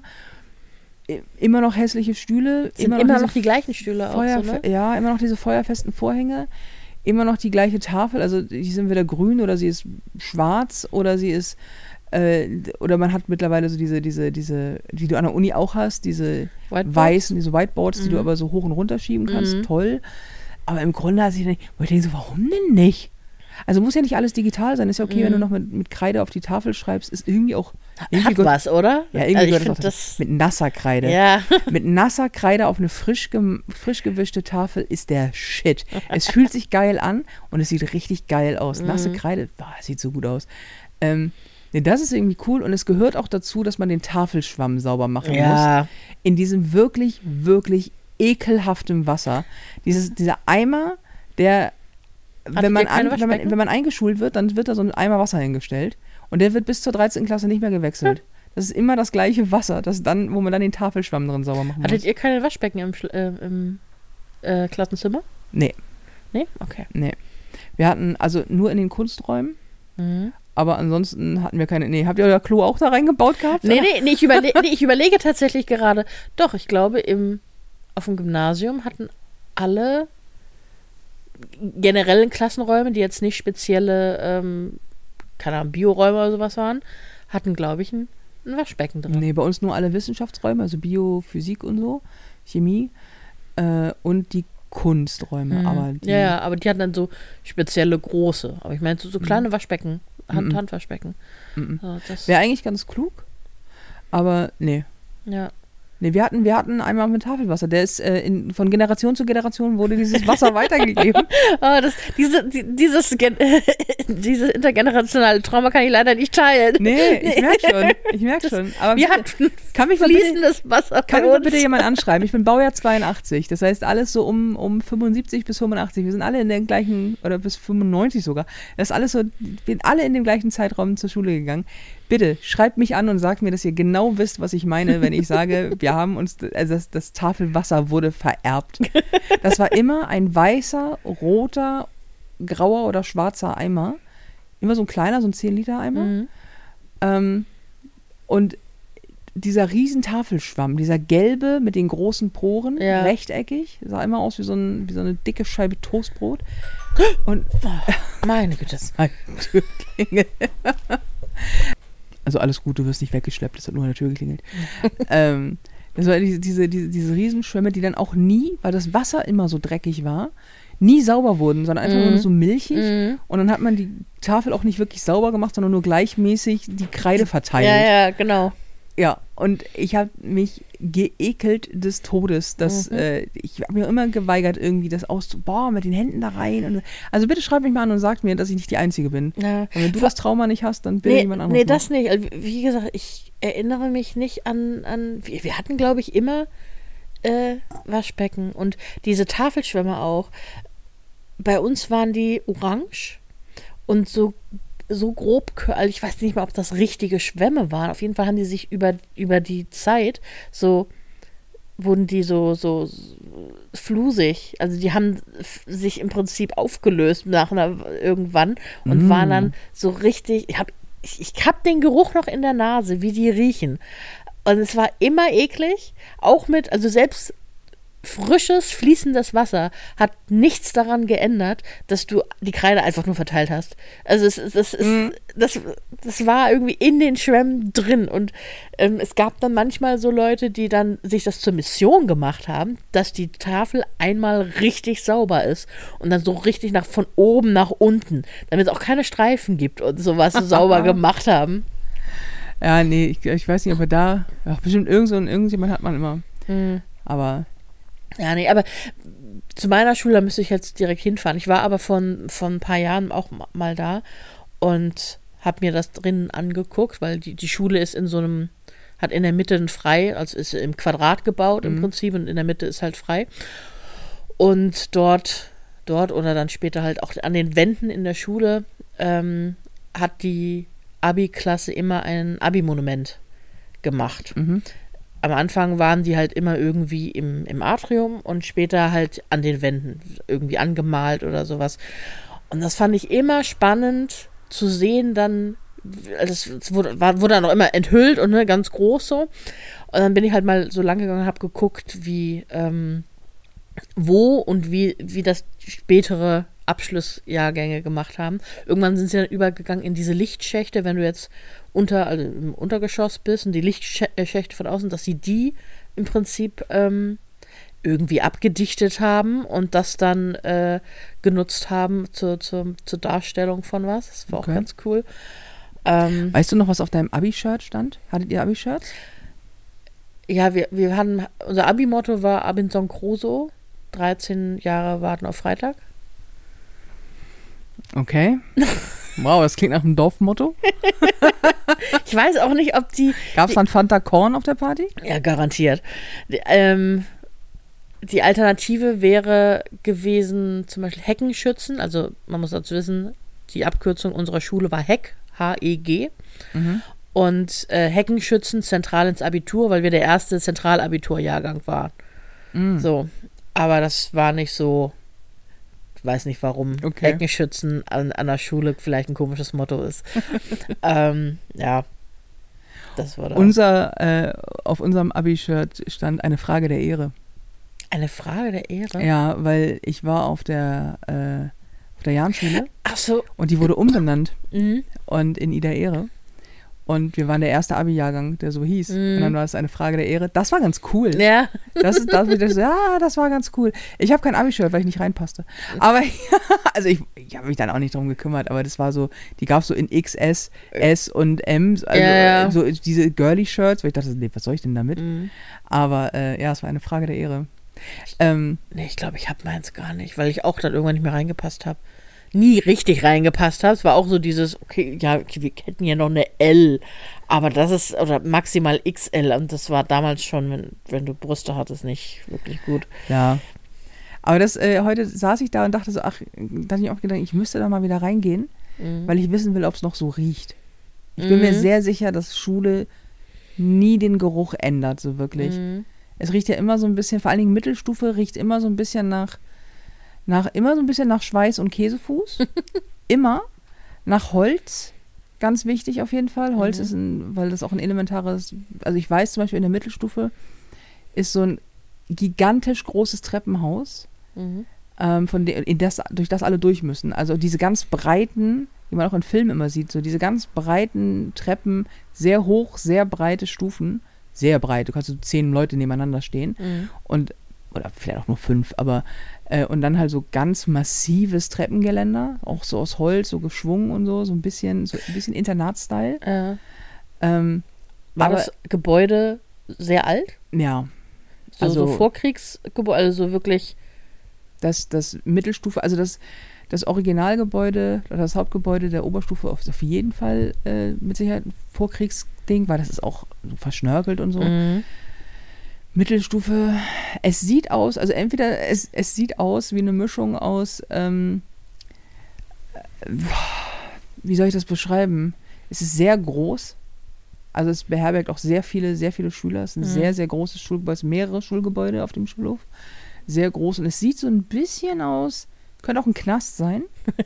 I- Immer noch hässliche Stühle. Sind immer noch, diese die gleichen Stühle auch Feuer, so, ne? Ja, immer noch diese feuerfesten Vorhänge. Immer noch die gleiche Tafel. Also die sind wieder grün oder sie ist schwarz oder sie ist äh, oder man hat mittlerweile so diese, diese, diese, die du an der Uni auch hast, diese Whiteboards? weißen, diese Whiteboards, die Mhm. du aber so hoch und runter schieben kannst. Mhm. Toll. Aber im Grunde hat sich nicht, wo ich denke so, warum denn nicht? Also muss ja nicht alles digital sein. Ist ja okay, Mhm. wenn du noch mit, mit Kreide auf die Tafel schreibst, ist irgendwie auch irgendwie Hat gehört- was, oder? Ja, irgendwie also ich gehört finde das, auch das. mit nasser Kreide. Ja. Mit nasser Kreide auf eine frisch, gem- frisch gewischte Tafel ist der Shit. Es fühlt sich geil an und es sieht richtig geil aus. Nasse Mhm. Kreide, boah, sieht so gut aus. Ähm, nee, das ist irgendwie cool und es gehört auch dazu, dass man den Tafelschwamm sauber machen muss. Ja. In diesem wirklich, wirklich ekelhaftem Wasser. Dieses, dieser Eimer, der, Hattet wenn man, ihr keine an, wenn, man, Waschbecken? wenn man eingeschult wird, dann wird da so ein Eimer Wasser hingestellt und der wird bis zur dreizehnten Klasse nicht mehr gewechselt. Das ist immer das gleiche Wasser, das dann, wo man dann den Tafelschwamm drin sauber machen Hattet muss. ihr keine Waschbecken im, Schla- äh, im äh, Klassenzimmer? Nee, Nee? Okay. nee. Wir hatten also nur in den Kunsträumen, Mhm. aber ansonsten hatten wir keine. Nee, habt ihr euer Klo auch da reingebaut gehabt? Nee, nee, nee, ich, überle nee, ich überlege tatsächlich gerade. Doch, ich glaube, im, auf dem Gymnasium hatten alle generellen Klassenräume, die jetzt nicht spezielle, ähm, keine Ahnung, Bioräume oder sowas waren, hatten, glaube ich, ein, ein Waschbecken drin. Nee, bei uns nur alle Wissenschaftsräume, also Bio, Physik und so, Chemie äh, und die Kunsträume. Mhm. Aber die, ja, ja, aber die hatten dann so spezielle große. Aber ich meine, so, so kleine Waschbecken, Hand, Mhm. Handwaschbecken. Mhm. So, das, Wäre eigentlich ganz klug, aber nee. ja. Nee, wir hatten, wir hatten einmal mit Tafelwasser. Der ist äh, in, von Generation zu Generation wurde dieses Wasser weitergegeben. Oh, das, diese, die, dieses, gen- dieses intergenerationale Trauma kann ich leider nicht teilen. Nee, ich merke schon. Ich merke schon. Aber Wir bitte- hatten kann mich mal bitte, fließendes Wasser kann bei mich mal uns. bitte jemand anschreiben? Ich bin Baujahr zweiundachtzig. Das heißt, alles so um, um fünfundsiebzig bis fünfundachtzig. Wir sind alle in den gleichen, oder bis fünfundneunzig sogar. Das ist alles so, wir sind alle in dem gleichen Zeitraum zur Schule gegangen. Bitte, schreibt mich an und sagt mir, dass ihr genau wisst, was ich meine, wenn ich sage, wir haben uns, also das, das Tafelwasser wurde vererbt. Das war immer ein weißer, roter, grauer oder schwarzer Eimer. Immer so ein kleiner, so ein zehn Liter Eimer. Mhm. Ähm, und dieser riesen Tafelschwamm, dieser gelbe mit den großen Poren, Ja. rechteckig, sah immer aus wie so, ein, wie so eine dicke Scheibe Toastbrot. Und Meine Güte. Ein Türklingel. Also alles gut, du wirst nicht weggeschleppt, es hat nur eine Tür geklingelt. ähm, das war diese, diese, diese, diese Riesenschwämme, die dann auch nie, weil das Wasser immer so dreckig war, nie sauber wurden, sondern einfach Mhm. nur so milchig. Mhm. Und dann hat man die Tafel auch nicht wirklich sauber gemacht, sondern nur gleichmäßig die Kreide verteilt. Ja, ja, genau. Ja, und ich habe mich geekelt des Todes. Dass, Mhm. äh, ich habe mir immer geweigert, irgendwie das auszubauen, mit den Händen da rein. Und, also bitte schreib mich mal an und sag mir, dass ich nicht die Einzige bin. Ja. Und wenn du Vor- das Trauma nicht hast, dann bitte Nee, jemand anderes. nee, noch. das nicht. Also, wie wie gesagt, ich erinnere mich nicht an, an wir, wir hatten, glaube ich, immer äh, Waschbecken und diese Tafelschwämme auch. Bei uns waren die orange und so, so grob, also ich weiß nicht mal, ob das richtige Schwämme waren. Auf jeden Fall haben die sich über, über die Zeit so, wurden die so, so flusig. Also die haben f- sich im Prinzip aufgelöst nach einer, irgendwann und Mm. waren dann so richtig, ich habe ich, ich hab den Geruch noch in der Nase, wie die riechen. Und es war immer eklig, auch mit, also selbst frisches, fließendes Wasser hat nichts daran geändert, dass du die Kreide einfach nur verteilt hast. Also es, es, es, Mhm. das, das war irgendwie in den Schwämmen drin. Und ähm, es gab dann manchmal so Leute, die dann sich das zur Mission gemacht haben, dass die Tafel einmal richtig sauber ist und dann so richtig nach von oben nach unten, damit es auch keine Streifen gibt und sowas so sauber gemacht haben. Ja, nee, ich, ich weiß nicht, ob er da. Ja, bestimmt irgend so, irgendjemand hat man immer. Mhm. Aber. Ja, nee, aber zu meiner Schule da müsste ich jetzt direkt hinfahren. Ich war aber von, von ein paar Jahren auch ma- mal da und habe mir das drinnen angeguckt, weil die, die Schule ist in so einem, hat in der Mitte ein frei, also ist im Quadrat gebaut im Mhm. Prinzip und in der Mitte ist halt frei. Und dort, dort oder dann später halt auch an den Wänden in der Schule ähm, hat die Abi-Klasse immer ein Abi-Monument gemacht. Mhm. Am Anfang waren die halt immer irgendwie im, im Atrium und später halt an den Wänden irgendwie angemalt oder sowas. Und das fand ich immer spannend zu sehen dann, das, das wurde, war, wurde dann auch immer enthüllt und ne, ganz groß so. Und dann bin ich halt mal so lange gegangen und habe geguckt, wie, ähm, wo und wie, wie das spätere Abschlussjahrgänge gemacht haben. Irgendwann sind sie dann übergegangen in diese Lichtschächte, wenn du jetzt unter, also im Untergeschoss bist und die Lichtschächte von außen, dass sie die im Prinzip ähm, irgendwie abgedichtet haben und das dann äh, genutzt haben zur, zur, zur Darstellung von was. Das war Okay. auch ganz cool. Ähm, Weißt du noch, was auf deinem Abi-Shirt stand? Hattet ihr Abi-Shirts? ja, wir, wir hatten, unser Abi-Motto war Abinson Crusoe, dreizehn Jahre warten auf Freitag. Okay. Wow, das klingt nach einem Dorfmotto. Ich weiß auch nicht, ob die, Gab es dann Fanta Korn auf der Party? ja, garantiert. Die, ähm, die Alternative wäre gewesen, zum Beispiel Heckenschützen. Also man muss dazu wissen, die Abkürzung unserer Schule war Heck, H E G. Mhm. Und äh, Heckenschützen zentral ins Abitur, weil wir der erste Zentralabiturjahrgang waren. Mhm. So, aber das war nicht so, ich weiß nicht warum, Okay. Heckenschützen an, an der Schule vielleicht ein komisches Motto ist. ähm, ja, das war da. Unser, äh, auf unserem Abi-Shirt stand eine Frage der Ehre. Eine Frage der Ehre? Ja, weil ich war auf der, äh, auf der Jahnschule Ach so. und die wurde umbenannt Mhm. und in Ida Ehre. Und wir waren der erste Abi-Jahrgang, der so hieß. Mhm. Und dann war es eine Frage der Ehre. Das war ganz cool. Ja. Das ist das, das, ja, das war ganz cool. Ich habe kein Abi-Shirt, weil ich nicht reinpasste. Aber, also ich, ich habe mich dann auch nicht drum gekümmert, aber das war so, die gab es so in X S, S und M, also Ja, ja. so diese Girly-Shirts, weil ich dachte, nee, was soll ich denn damit? Mhm. Aber äh, ja, es war eine Frage der Ehre. Ähm, Nee, ich glaube, ich habe meins gar nicht, weil ich auch dann irgendwann nicht mehr reingepasst habe. Nie richtig reingepasst habe. Es war auch so dieses, okay, ja, okay, wir hätten ja noch eine L, aber das ist, oder maximal X L und das war damals schon, wenn, wenn du Brüste hattest, nicht wirklich gut. ja. Aber das, äh, heute saß ich da und dachte so, ach, da hatte ich auch gedacht, ich müsste da mal wieder reingehen, Mhm. weil ich wissen will, ob es noch so riecht. Ich bin mir Mhm. sehr sicher, dass Schule nie den Geruch ändert, so wirklich. Mhm. Es riecht ja immer so ein bisschen, vor allen Dingen Mittelstufe riecht immer so ein bisschen nach, nach immer so ein bisschen nach Schweiß und Käsefuß. Immer. Nach Holz. Ganz wichtig auf jeden Fall. Holz Mhm. ist ein, weil das auch ein elementares, also ich weiß zum Beispiel in der Mittelstufe ist so ein gigantisch großes Treppenhaus, Mhm. ähm, von de, in das, durch das alle durch müssen. Also diese ganz breiten, die man auch in Filmen immer sieht, so diese ganz breiten Treppen, sehr hoch, sehr breite Stufen, sehr breit. Du kannst so zehn Leute nebeneinander stehen Mhm. und oder vielleicht auch nur fünf, aber äh, und dann halt so ganz massives Treppengeländer, auch so aus Holz, so geschwungen und so, so ein bisschen, so ein bisschen Internat-Style. Ja. Ähm, War Aber- das Gebäude sehr alt? Ja, So, Also- so Vorkriegsgebäude, also so wirklich. das, das Mittelstufe, also das, das Originalgebäude, das Hauptgebäude der Oberstufe auf, auf jeden Fall äh, mit Sicherheit ein Vorkriegsding, weil das ist auch so verschnörkelt und so. Mhm. Mittelstufe, es sieht aus, also entweder es, es sieht aus wie eine Mischung aus, ähm, äh, wie soll ich das beschreiben? Es ist sehr groß, also es beherbergt auch sehr viele, sehr viele Schüler. Es ist ein Mhm. sehr, sehr großes Schulgebäude, es sind mehrere Schulgebäude auf dem Schulhof. Sehr groß und es sieht so ein bisschen aus, könnte auch ein Knast sein.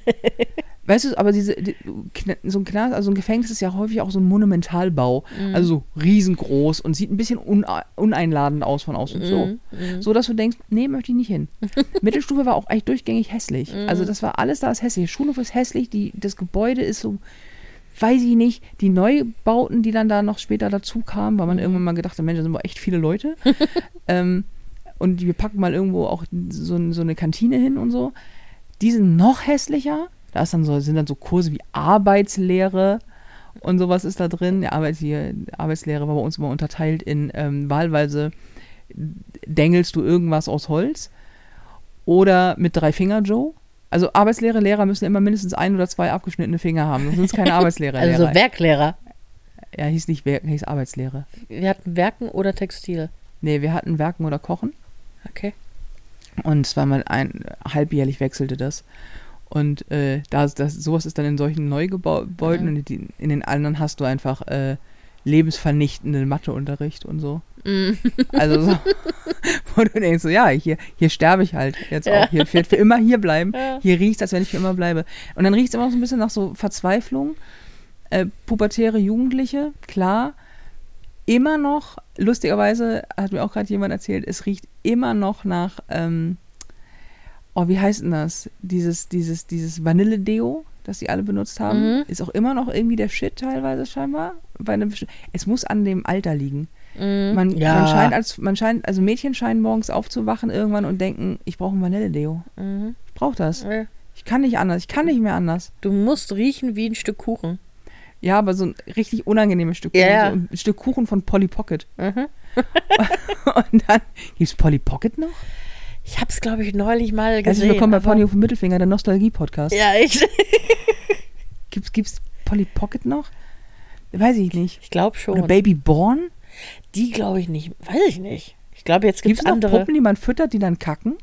Weißt du, aber diese, die, Kn- so ein Knast, also ein Gefängnis ist ja häufig auch so ein Monumentalbau. Mhm. Also so riesengroß und sieht ein bisschen une- uneinladend aus von außen. So. Mhm. Mhm. So, dass du denkst, nee, möchte ich nicht hin. Mittelstufe war auch eigentlich durchgängig hässlich. Mhm. Also das war alles da ist hässlich. Der Schulhof ist hässlich, die, das Gebäude ist so, weiß ich nicht, die Neubauten, die dann da noch später dazu kamen, weil man Mhm. irgendwann mal gedacht hat, Mensch, da sind wir echt viele Leute. ähm, und wir packen mal irgendwo auch so, so eine Kantine hin und so. Die sind noch hässlicher. Da ist dann so, sind dann so Kurse wie Arbeitslehre und sowas ist da drin. Die Arbeits hier, Arbeitslehre war bei uns immer unterteilt in ähm, wahlweise dengelst du irgendwas aus Holz oder mit drei Finger Joe. Also Arbeitslehre, Lehrer müssen immer mindestens ein oder zwei abgeschnittene Finger haben, sonst sind es keine Arbeitslehrer. Also so Werklehrer. Ja, hieß nicht Werken, hieß Arbeitslehre. Wir hatten Werken oder Textil. Nee, wir hatten Werken oder Kochen. Okay. Und zweimal ein, halbjährlich wechselte das. Und äh, da, das, sowas ist dann in solchen Neugebäuden Mhm. und die, in den anderen hast du einfach äh, lebensvernichtenden Matheunterricht und so. Mhm. Also so, wo du denkst, so, ja, hier, hier sterbe ich halt jetzt Ja. auch. Hier wird für immer hier bleiben. Ja. Hier riecht es, als wenn ich für immer bleibe. Und dann riecht es immer so ein bisschen nach so Verzweiflung. Äh, pubertäre Jugendliche, klar. Immer noch, lustigerweise hat mir auch gerade jemand erzählt, es riecht immer noch nach, ähm, oh, wie heißt denn das? Dieses, dieses, dieses Vanille-Deo, das die alle benutzt haben, Mhm. ist auch immer noch irgendwie der Shit teilweise scheinbar. Bei einem, besti- es muss an dem Alter liegen. Mhm. Man, ja. man scheint als, man scheint, also Mädchen scheinen morgens aufzuwachen irgendwann und denken, ich brauche ein Vanille-Deo. Mhm. Ich brauche das. Ja. Ich kann nicht anders. Ich kann nicht mehr anders. Du musst riechen wie ein Stück Kuchen. Ja, aber so ein richtig unangenehmes Stück Kuchen. Ja, ja. So ein Stück Kuchen von Polly Pocket. Mhm. Und dann, gibt's Polly Pocket noch? Ich hab's, glaube ich, neulich mal Herzlich gesehen. willkommen bei aber- Pony auf dem Mittelfinger, der Nostalgie-Podcast. Ja, ich, Gibt's, gibt's Polly Pocket noch? Weiß ich nicht. ich glaube schon. Oder Baby Born? Die glaube ich nicht. Weiß ich nicht. Ich glaube, jetzt Gibt's gibt's noch andere. Puppen, die man füttert, die dann kacken?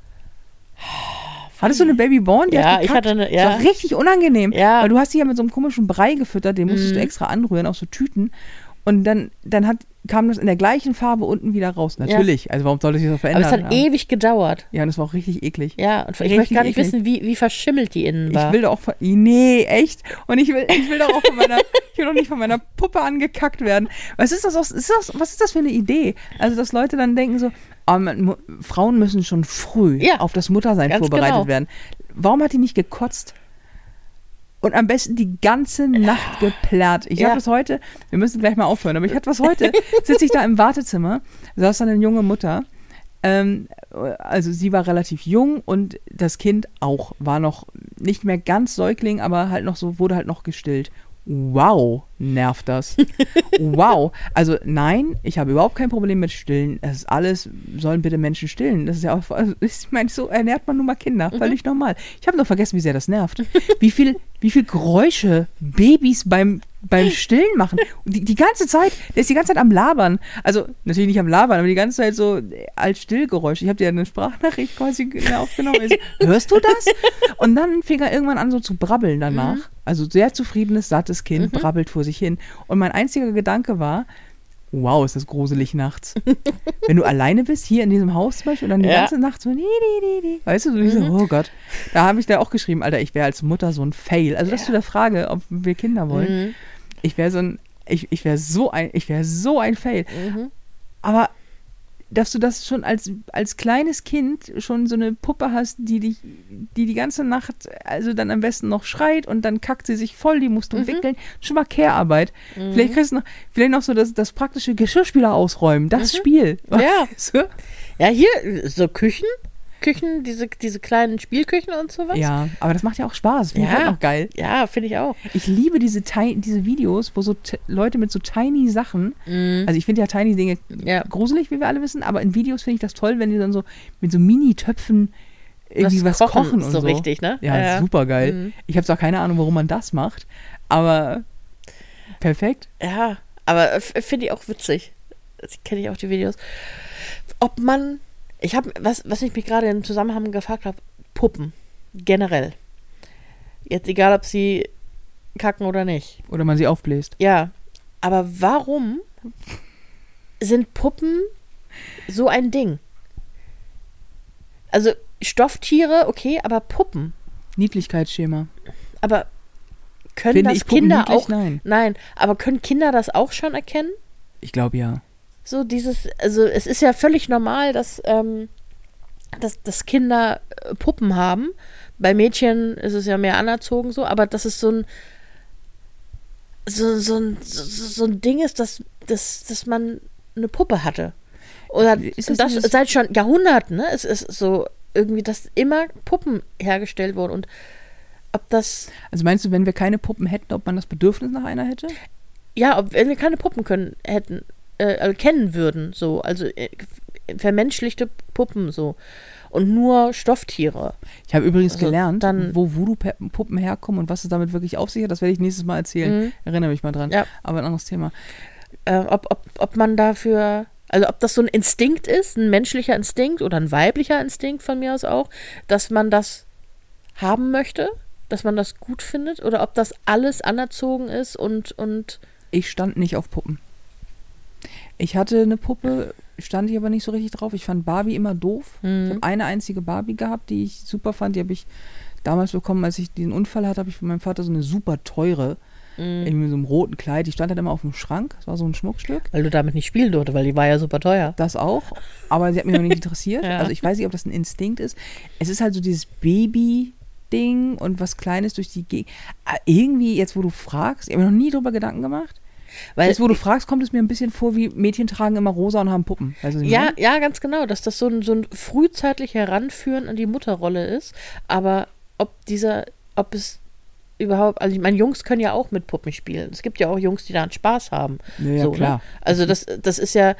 Hattest du eine Baby Born? Die Ja, hat ich gekackt? hatte eine- Das ja. war richtig unangenehm. Ja. Weil du hast die ja mit so einem komischen Brei gefüttert, den musstest Mhm. du extra anrühren, aus so Tüten. Und dann, dann hat, kam das in der gleichen Farbe unten wieder raus. Natürlich. Also warum sollte sich das Aber verändern? es hat ja. ewig gedauert. ja, und das war auch richtig eklig. Ja, und ich Richtig möchte gar nicht eklig. wissen, wie, wie verschimmelt die innen war. Ich will doch auch von, nee, echt. Und ich will, ich will doch auch von meiner, ich will doch nicht von meiner Puppe angekackt werden. Was ist das, aus, ist das, was ist das für eine Idee? Also, dass Leute dann denken so, oh, man, Mu- Frauen müssen schon früh Ja, auf das Muttersein ganz vorbereitet genau. werden. Warum hat die nicht gekotzt? Und am besten die ganze Nacht geplärrt. Ich Ja. habe das heute, wir müssen gleich mal aufhören, aber ich hatte was heute, sitze ich da im Wartezimmer, saß dann eine junge Mutter, ähm, also sie war relativ jung und das Kind auch, war noch nicht mehr ganz Säugling, aber halt noch so, wurde halt noch gestillt. Wow, nervt das. Wow. Also nein, ich habe überhaupt kein Problem mit Stillen. Das ist alles, sollen bitte Menschen stillen. Das ist ja auch, also ich meine, so ernährt man nun mal Kinder. Völlig normal. Ich habe noch vergessen, wie sehr das nervt. Wie viel, wie viel Geräusche Babys beim, beim Stillen machen. Und die, die ganze Zeit, der ist die ganze Zeit am Labern. Also natürlich nicht am Labern, aber die ganze Zeit so äh, als Stillgeräusch. Ich habe dir eine Sprachnachricht quasi aufgenommen. Also, hörst du das? Und dann fing er irgendwann an so zu brabbeln danach. Also sehr zufriedenes, sattes Kind, brabbelt vor sich hin. Und mein einziger Gedanke war, wow, ist das gruselig nachts. Wenn du alleine bist, hier in diesem Haus zum Beispiel, und dann die Ja. ganze Nacht so, die, die, die, die. Weißt du, so diese, oh Gott. Da habe ich da auch geschrieben, Alter, ich wäre als Mutter so ein Fail. Also das zu der Frage, ob wir Kinder wollen. Mhm. Ich wäre so ein, ich, ich wäre so ein, ich wäre so ein Fail. Mhm. Aber dass du das schon als, als kleines Kind schon so eine Puppe hast, die dich, die die ganze Nacht, also dann am besten noch schreit und dann kackt sie sich voll, die musst du Mhm. wickeln. Schon mal Care-Arbeit. Vielleicht kriegst du noch, vielleicht noch so das, das praktische Geschirrspüler ausräumen, das Spiel. Ja. Weißt du? Ja, hier, so Küchen. Küchen, diese, diese kleinen Spielküchen und sowas. Ja, aber das macht ja auch Spaß. Finde Ja. ich halt auch geil. Ja, finde ich auch. Ich liebe diese, ti- diese Videos, wo so t- Leute mit so tiny Sachen, Mhm. also ich finde ja tiny Dinge Ja. gruselig, wie wir alle wissen, aber in Videos finde ich das toll, wenn die dann so mit so Mini-Töpfen irgendwie was, kochen, kochen und so. so richtig, ne? Ja, Ja. super geil. Mhm. Ich habe zwar keine Ahnung, warum man das macht, aber perfekt. Ja, aber f- finde ich auch witzig. Kenne ich auch die Videos. Ob man, ich habe, was, was ich mich gerade im Zusammenhang gefragt habe, Puppen, generell. Jetzt egal, ob sie kacken oder nicht. Oder man sie aufbläst. Ja, aber warum sind Puppen so ein Ding? Also Stofftiere, okay, aber Puppen. Niedlichkeitsschema. Aber können Finde das ich Puppen Kinder niedlich? auch? Nein. Nein, aber können Kinder das auch schon erkennen? Ich glaube ja. So dieses, also es ist ja völlig normal, dass, ähm, dass, dass Kinder äh, Puppen haben. Bei Mädchen ist es ja mehr anerzogen so, aber dass es so ein so, so, ein, so, so ein Ding ist, dass, dass, dass man eine Puppe hatte. Oder Ist das das dieses- seit schon Jahrhunderten, ne? Es ist so irgendwie, dass immer Puppen hergestellt wurden. Und ob das, Also meinst du, wenn wir keine Puppen hätten, ob man das Bedürfnis nach einer hätte? ja, ob wenn wir keine Puppen können, hätten, äh, also kennen würden, so, also äh, vermenschlichte Puppen so. Und nur Stofftiere. Ich habe übrigens Also gelernt, dann- wo Voodoo-Puppen herkommen und was es damit wirklich auf sich hat. Das werde ich nächstes Mal erzählen. Mhm. Erinnere mich mal dran. Ja. Aber ein anderes Thema. Äh, ob, ob, ob man dafür, also ob das so ein Instinkt ist, ein menschlicher Instinkt oder ein weiblicher Instinkt von mir aus auch, dass man das haben möchte, dass man das gut findet, oder ob das alles anerzogen ist und, und Ich stand nicht auf Puppen. Ich hatte eine Puppe, stand ich aber nicht so richtig drauf. Ich fand Barbie immer doof. Mhm. Ich habe eine einzige Barbie gehabt, die ich super fand. Die habe ich damals bekommen, als ich diesen Unfall hatte, habe ich von meinem Vater so eine super teure, Mhm. irgendwie mit so einem roten Kleid. Die stand halt immer auf dem Schrank. Das war so ein Schmuckstück. weil du damit nicht spielen durfte, weil die war ja super teuer. Das auch, aber sie hat mich noch nicht interessiert. Ja. Also ich weiß nicht, ob das ein Instinkt ist. Es ist halt so dieses Baby-Ding und was Kleines durch die Gegend. Ah, irgendwie, jetzt wo du fragst, ich habe mir noch nie drüber Gedanken gemacht. Weil, Jetzt wo du fragst, kommt es mir ein bisschen vor, wie Mädchen tragen immer rosa und haben Puppen. Weißt du, was ich ja, meine? ja, ganz genau, dass das so ein, so ein frühzeitig Heranführen an die Mutterrolle ist. Aber ob dieser, ob es überhaupt, also ich meine, Jungs können ja auch mit Puppen spielen. Es gibt ja auch Jungs, die daran Spaß haben. Ja, ja, so, klar. Ne? Also das, das ist ja,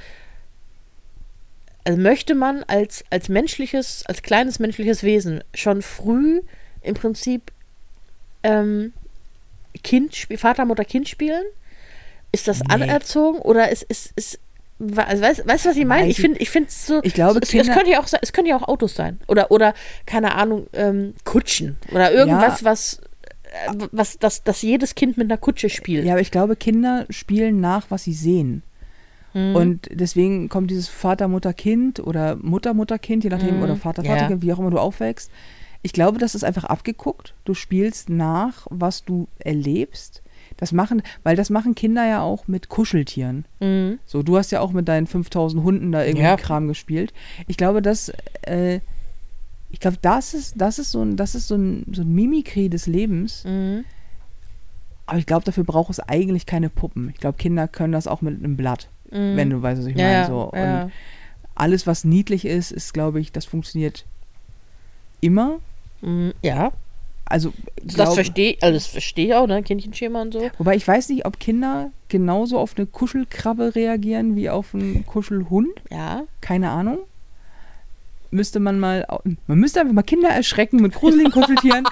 also möchte man als, als menschliches, als kleines menschliches Wesen schon früh im Prinzip ähm, Kind, sp- Vater, Mutter, Kind spielen? Ist das Nee. anerzogen oder ist, ist, ist also weißt, weißt du, was ich meine? Weiß Ich ich- finde, ich finde es so. Ich glaube, es, es Kinder- könnte ja auch, se- es können ja auch Autos sein oder oder keine Ahnung ähm, Kutschen oder irgendwas, Ja. was äh, was das, das jedes Kind mit einer Kutsche spielt. Ja, aber ich glaube, Kinder spielen nach, was sie sehen. Mhm. Und deswegen kommt dieses Vater, Mutter, Kind oder Mutter, Mutter, Kind, je nachdem, Mhm. oder Vater, Ja. Vater, Kind, wie auch immer du aufwächst. Ich glaube, das ist einfach abgeguckt. Du spielst nach, was du erlebst. Das machen, weil das machen Kinder ja auch mit Kuscheltieren. Mhm. So, du hast ja auch mit deinen fünftausend Hunden da irgendwie Ja. Kram gespielt. Ich glaube, das, äh, ich glaube, das ist, das ist so ein, das ist so ein, so ein Mimikry des Lebens. Mhm. Aber ich glaube, dafür braucht es eigentlich keine Puppen. Ich glaube, Kinder können das auch mit einem Blatt, Mhm. wenn du weißt, was ich Ja, meine. ja, So. Und ja. alles, was niedlich ist, ist, glaube ich, das funktioniert immer. Mhm. Ja, Also, das glaub- verstehe also das verstehe ich auch, ne? Kindchenschema und so. Wobei ich weiß nicht, ob Kinder genauso auf eine Kuschelkrabbe reagieren wie auf einen Kuschelhund. Ja. Keine Ahnung. Müsste man mal, au- man müsste einfach mal Kinder erschrecken mit gruseligen Kuscheltieren.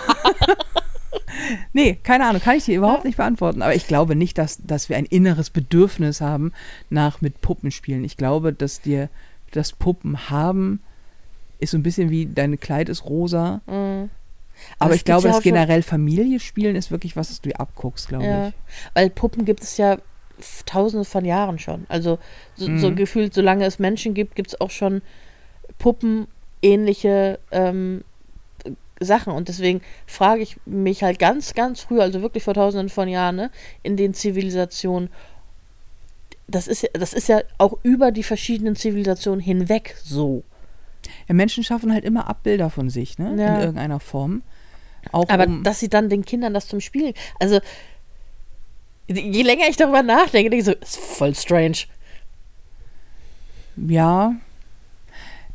Nee, keine Ahnung, kann ich dir überhaupt nicht beantworten. Aber ich glaube nicht, dass, dass wir ein inneres Bedürfnis haben nach mit Puppen spielen. Ich glaube, dass dir das Puppen haben ist so ein bisschen wie dein Kleid ist rosa. Mhm. Aber es ich glaube, gibt's ja dass auch schon- generell Familie spielen ist wirklich was, das du dir abguckst, glaube Ja, ich. weil Puppen gibt es ja f- tausende von Jahren schon. Also so, so Mhm. gefühlt, solange es Menschen gibt, gibt es auch schon puppenähnliche ähm, Sachen. Und deswegen frage ich mich halt ganz, ganz früh, also wirklich vor tausenden von Jahren, ne, in den Zivilisationen, das ist, ja- das ist ja auch über die verschiedenen Zivilisationen hinweg so. Ja, Menschen schaffen halt immer Abbilder von sich, ne? Ja. In irgendeiner Form. Auch Aber um, dass sie dann den Kindern das zum Spielen, also je länger ich darüber nachdenke, denke ich so, ist voll strange. ja.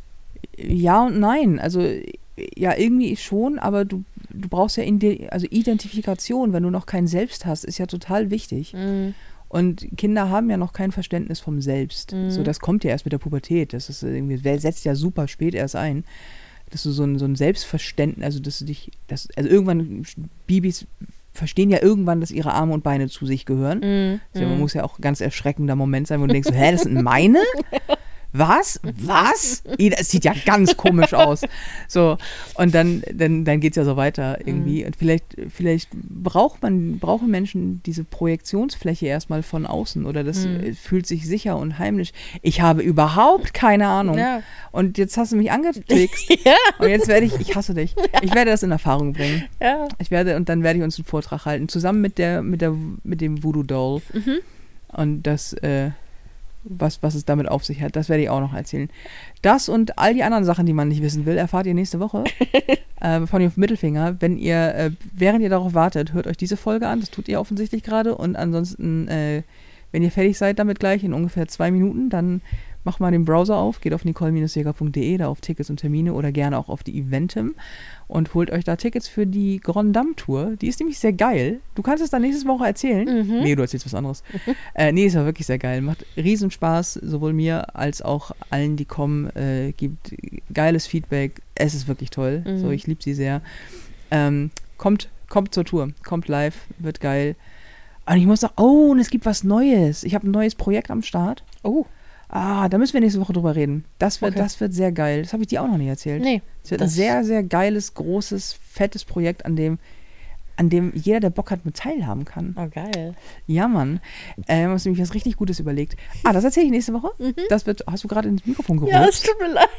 Ja und nein. Also ja, irgendwie schon, aber du, du brauchst ja Ide- also Identifikation, wenn du noch kein Selbst hast, ist ja total wichtig. Mhm. Und Kinder haben ja noch kein Verständnis vom Selbst. Mhm. So, das kommt ja erst mit der Pubertät. Das ist irgendwie, setzt ja super spät erst ein. Dass du so ein, so ein Selbstverständnis, also dass du dich, dass, also irgendwann, Babys verstehen ja irgendwann, dass ihre Arme und Beine zu sich gehören. Mhm. Also, man muss ja auch ein ganz erschreckender Moment sein, wo du denkst, so, hä, das sind meine? Was? Was? Das sieht ja ganz komisch aus. So, und dann, dann, dann geht es ja so weiter irgendwie. Mhm. Und vielleicht, vielleicht braucht man, brauchen Menschen diese Projektionsfläche erstmal von außen oder das mhm. fühlt sich sicher und heimlich. Ich habe überhaupt keine Ahnung. Ja. Und jetzt hast du mich angetrickst. Ja. Und jetzt werde ich, ich hasse dich. Ich werde das in Erfahrung bringen. Ja. Ich werde, und dann werde ich uns einen Vortrag halten, zusammen mit der, mit der, mit dem Voodoo Doll. Mhm. Und das, äh, Was, was es damit auf sich hat. Das werde ich auch noch erzählen. Das und all die anderen Sachen, die man nicht wissen will, erfahrt ihr nächste Woche äh, von dem Mittelfinger. Wenn ihr, äh, während ihr darauf wartet, hört euch diese Folge an. Das tut ihr offensichtlich gerade. Und ansonsten, äh, wenn ihr fertig seid damit gleich in ungefähr zwei Minuten, dann macht mal den Browser auf, geht auf nicole Bindestrich jäger punkt de, da auf Tickets und Termine oder gerne auch auf die Eventim und holt euch da Tickets für die Grand Dame Tour. Die ist nämlich sehr geil. Du kannst es dann nächste Woche erzählen. Mhm. Nee, du erzählst was anderes. Mhm. Äh, nee, ist ja wirklich sehr geil. Macht riesen Spaß, sowohl mir als auch allen, die kommen. Äh, gibt geiles Feedback. Es ist wirklich toll. Mhm. So, ich liebe sie sehr. Ähm, kommt, kommt zur Tour. Kommt live. Wird geil. Und ich muss sagen, oh, und es gibt was Neues. Ich habe ein neues Projekt am Start. Oh. Ah, da müssen wir nächste Woche drüber reden. Das wird, okay. das wird sehr geil. Das habe ich dir auch noch nicht erzählt. Nee. Es wird ein sehr, sehr geiles, großes, fettes Projekt, an dem, an dem jeder, der Bock hat, mit teilhaben kann. Oh, geil. Ja, Mann. Äh, wir haben uns nämlich was richtig Gutes überlegt. Ah, das erzähle ich nächste Woche. Mhm. Das wird, hast du gerade ins Mikrofon geholt? Ja, es tut mir leid.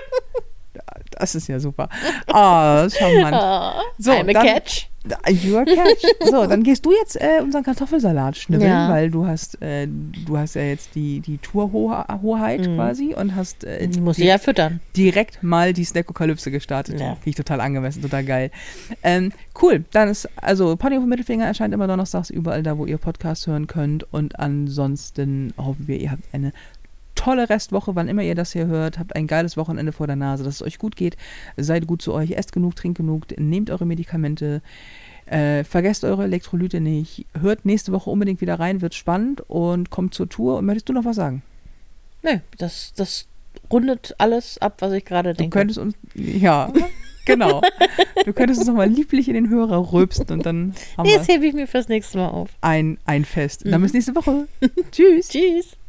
Das ist ja super. Ah, oh, charmant. Oh, so, I'm a dann, catch. You are catch. So, dann gehst du jetzt äh, unseren Kartoffelsalat schnibbeln, ja. weil du hast, äh, du hast ja jetzt die, die Tourhoheit mhm. quasi und hast äh, muss ich ja füttern. Direkt mal die Snackokalypse gestartet. Ja. Finde ich total angemessen, total geil. Ähm, cool, dann ist, also Pony auf dem Mittelfinger erscheint immer donnerstags überall da, wo ihr Podcasts hören könnt und ansonsten hoffen wir, ihr habt eine tolle Restwoche, wann immer ihr das hier hört. Habt ein geiles Wochenende vor der Nase, dass es euch gut geht. Seid gut zu euch, esst genug, trinkt genug, nehmt eure Medikamente, äh, vergesst eure Elektrolyte nicht. Hört nächste Woche unbedingt wieder rein, wird spannend und kommt zur Tour. Und möchtest du noch was sagen? Nee, das, das rundet alles ab, was ich gerade denke. Du könntest uns, ja, genau. Du könntest uns nochmal lieblich in den Hörer rülpsen und dann haben nee, wir das hebe ich mir fürs nächste Mal auf. Ein, ein Fest. Mhm. Dann bis nächste Woche. Tschüss. Tschüss.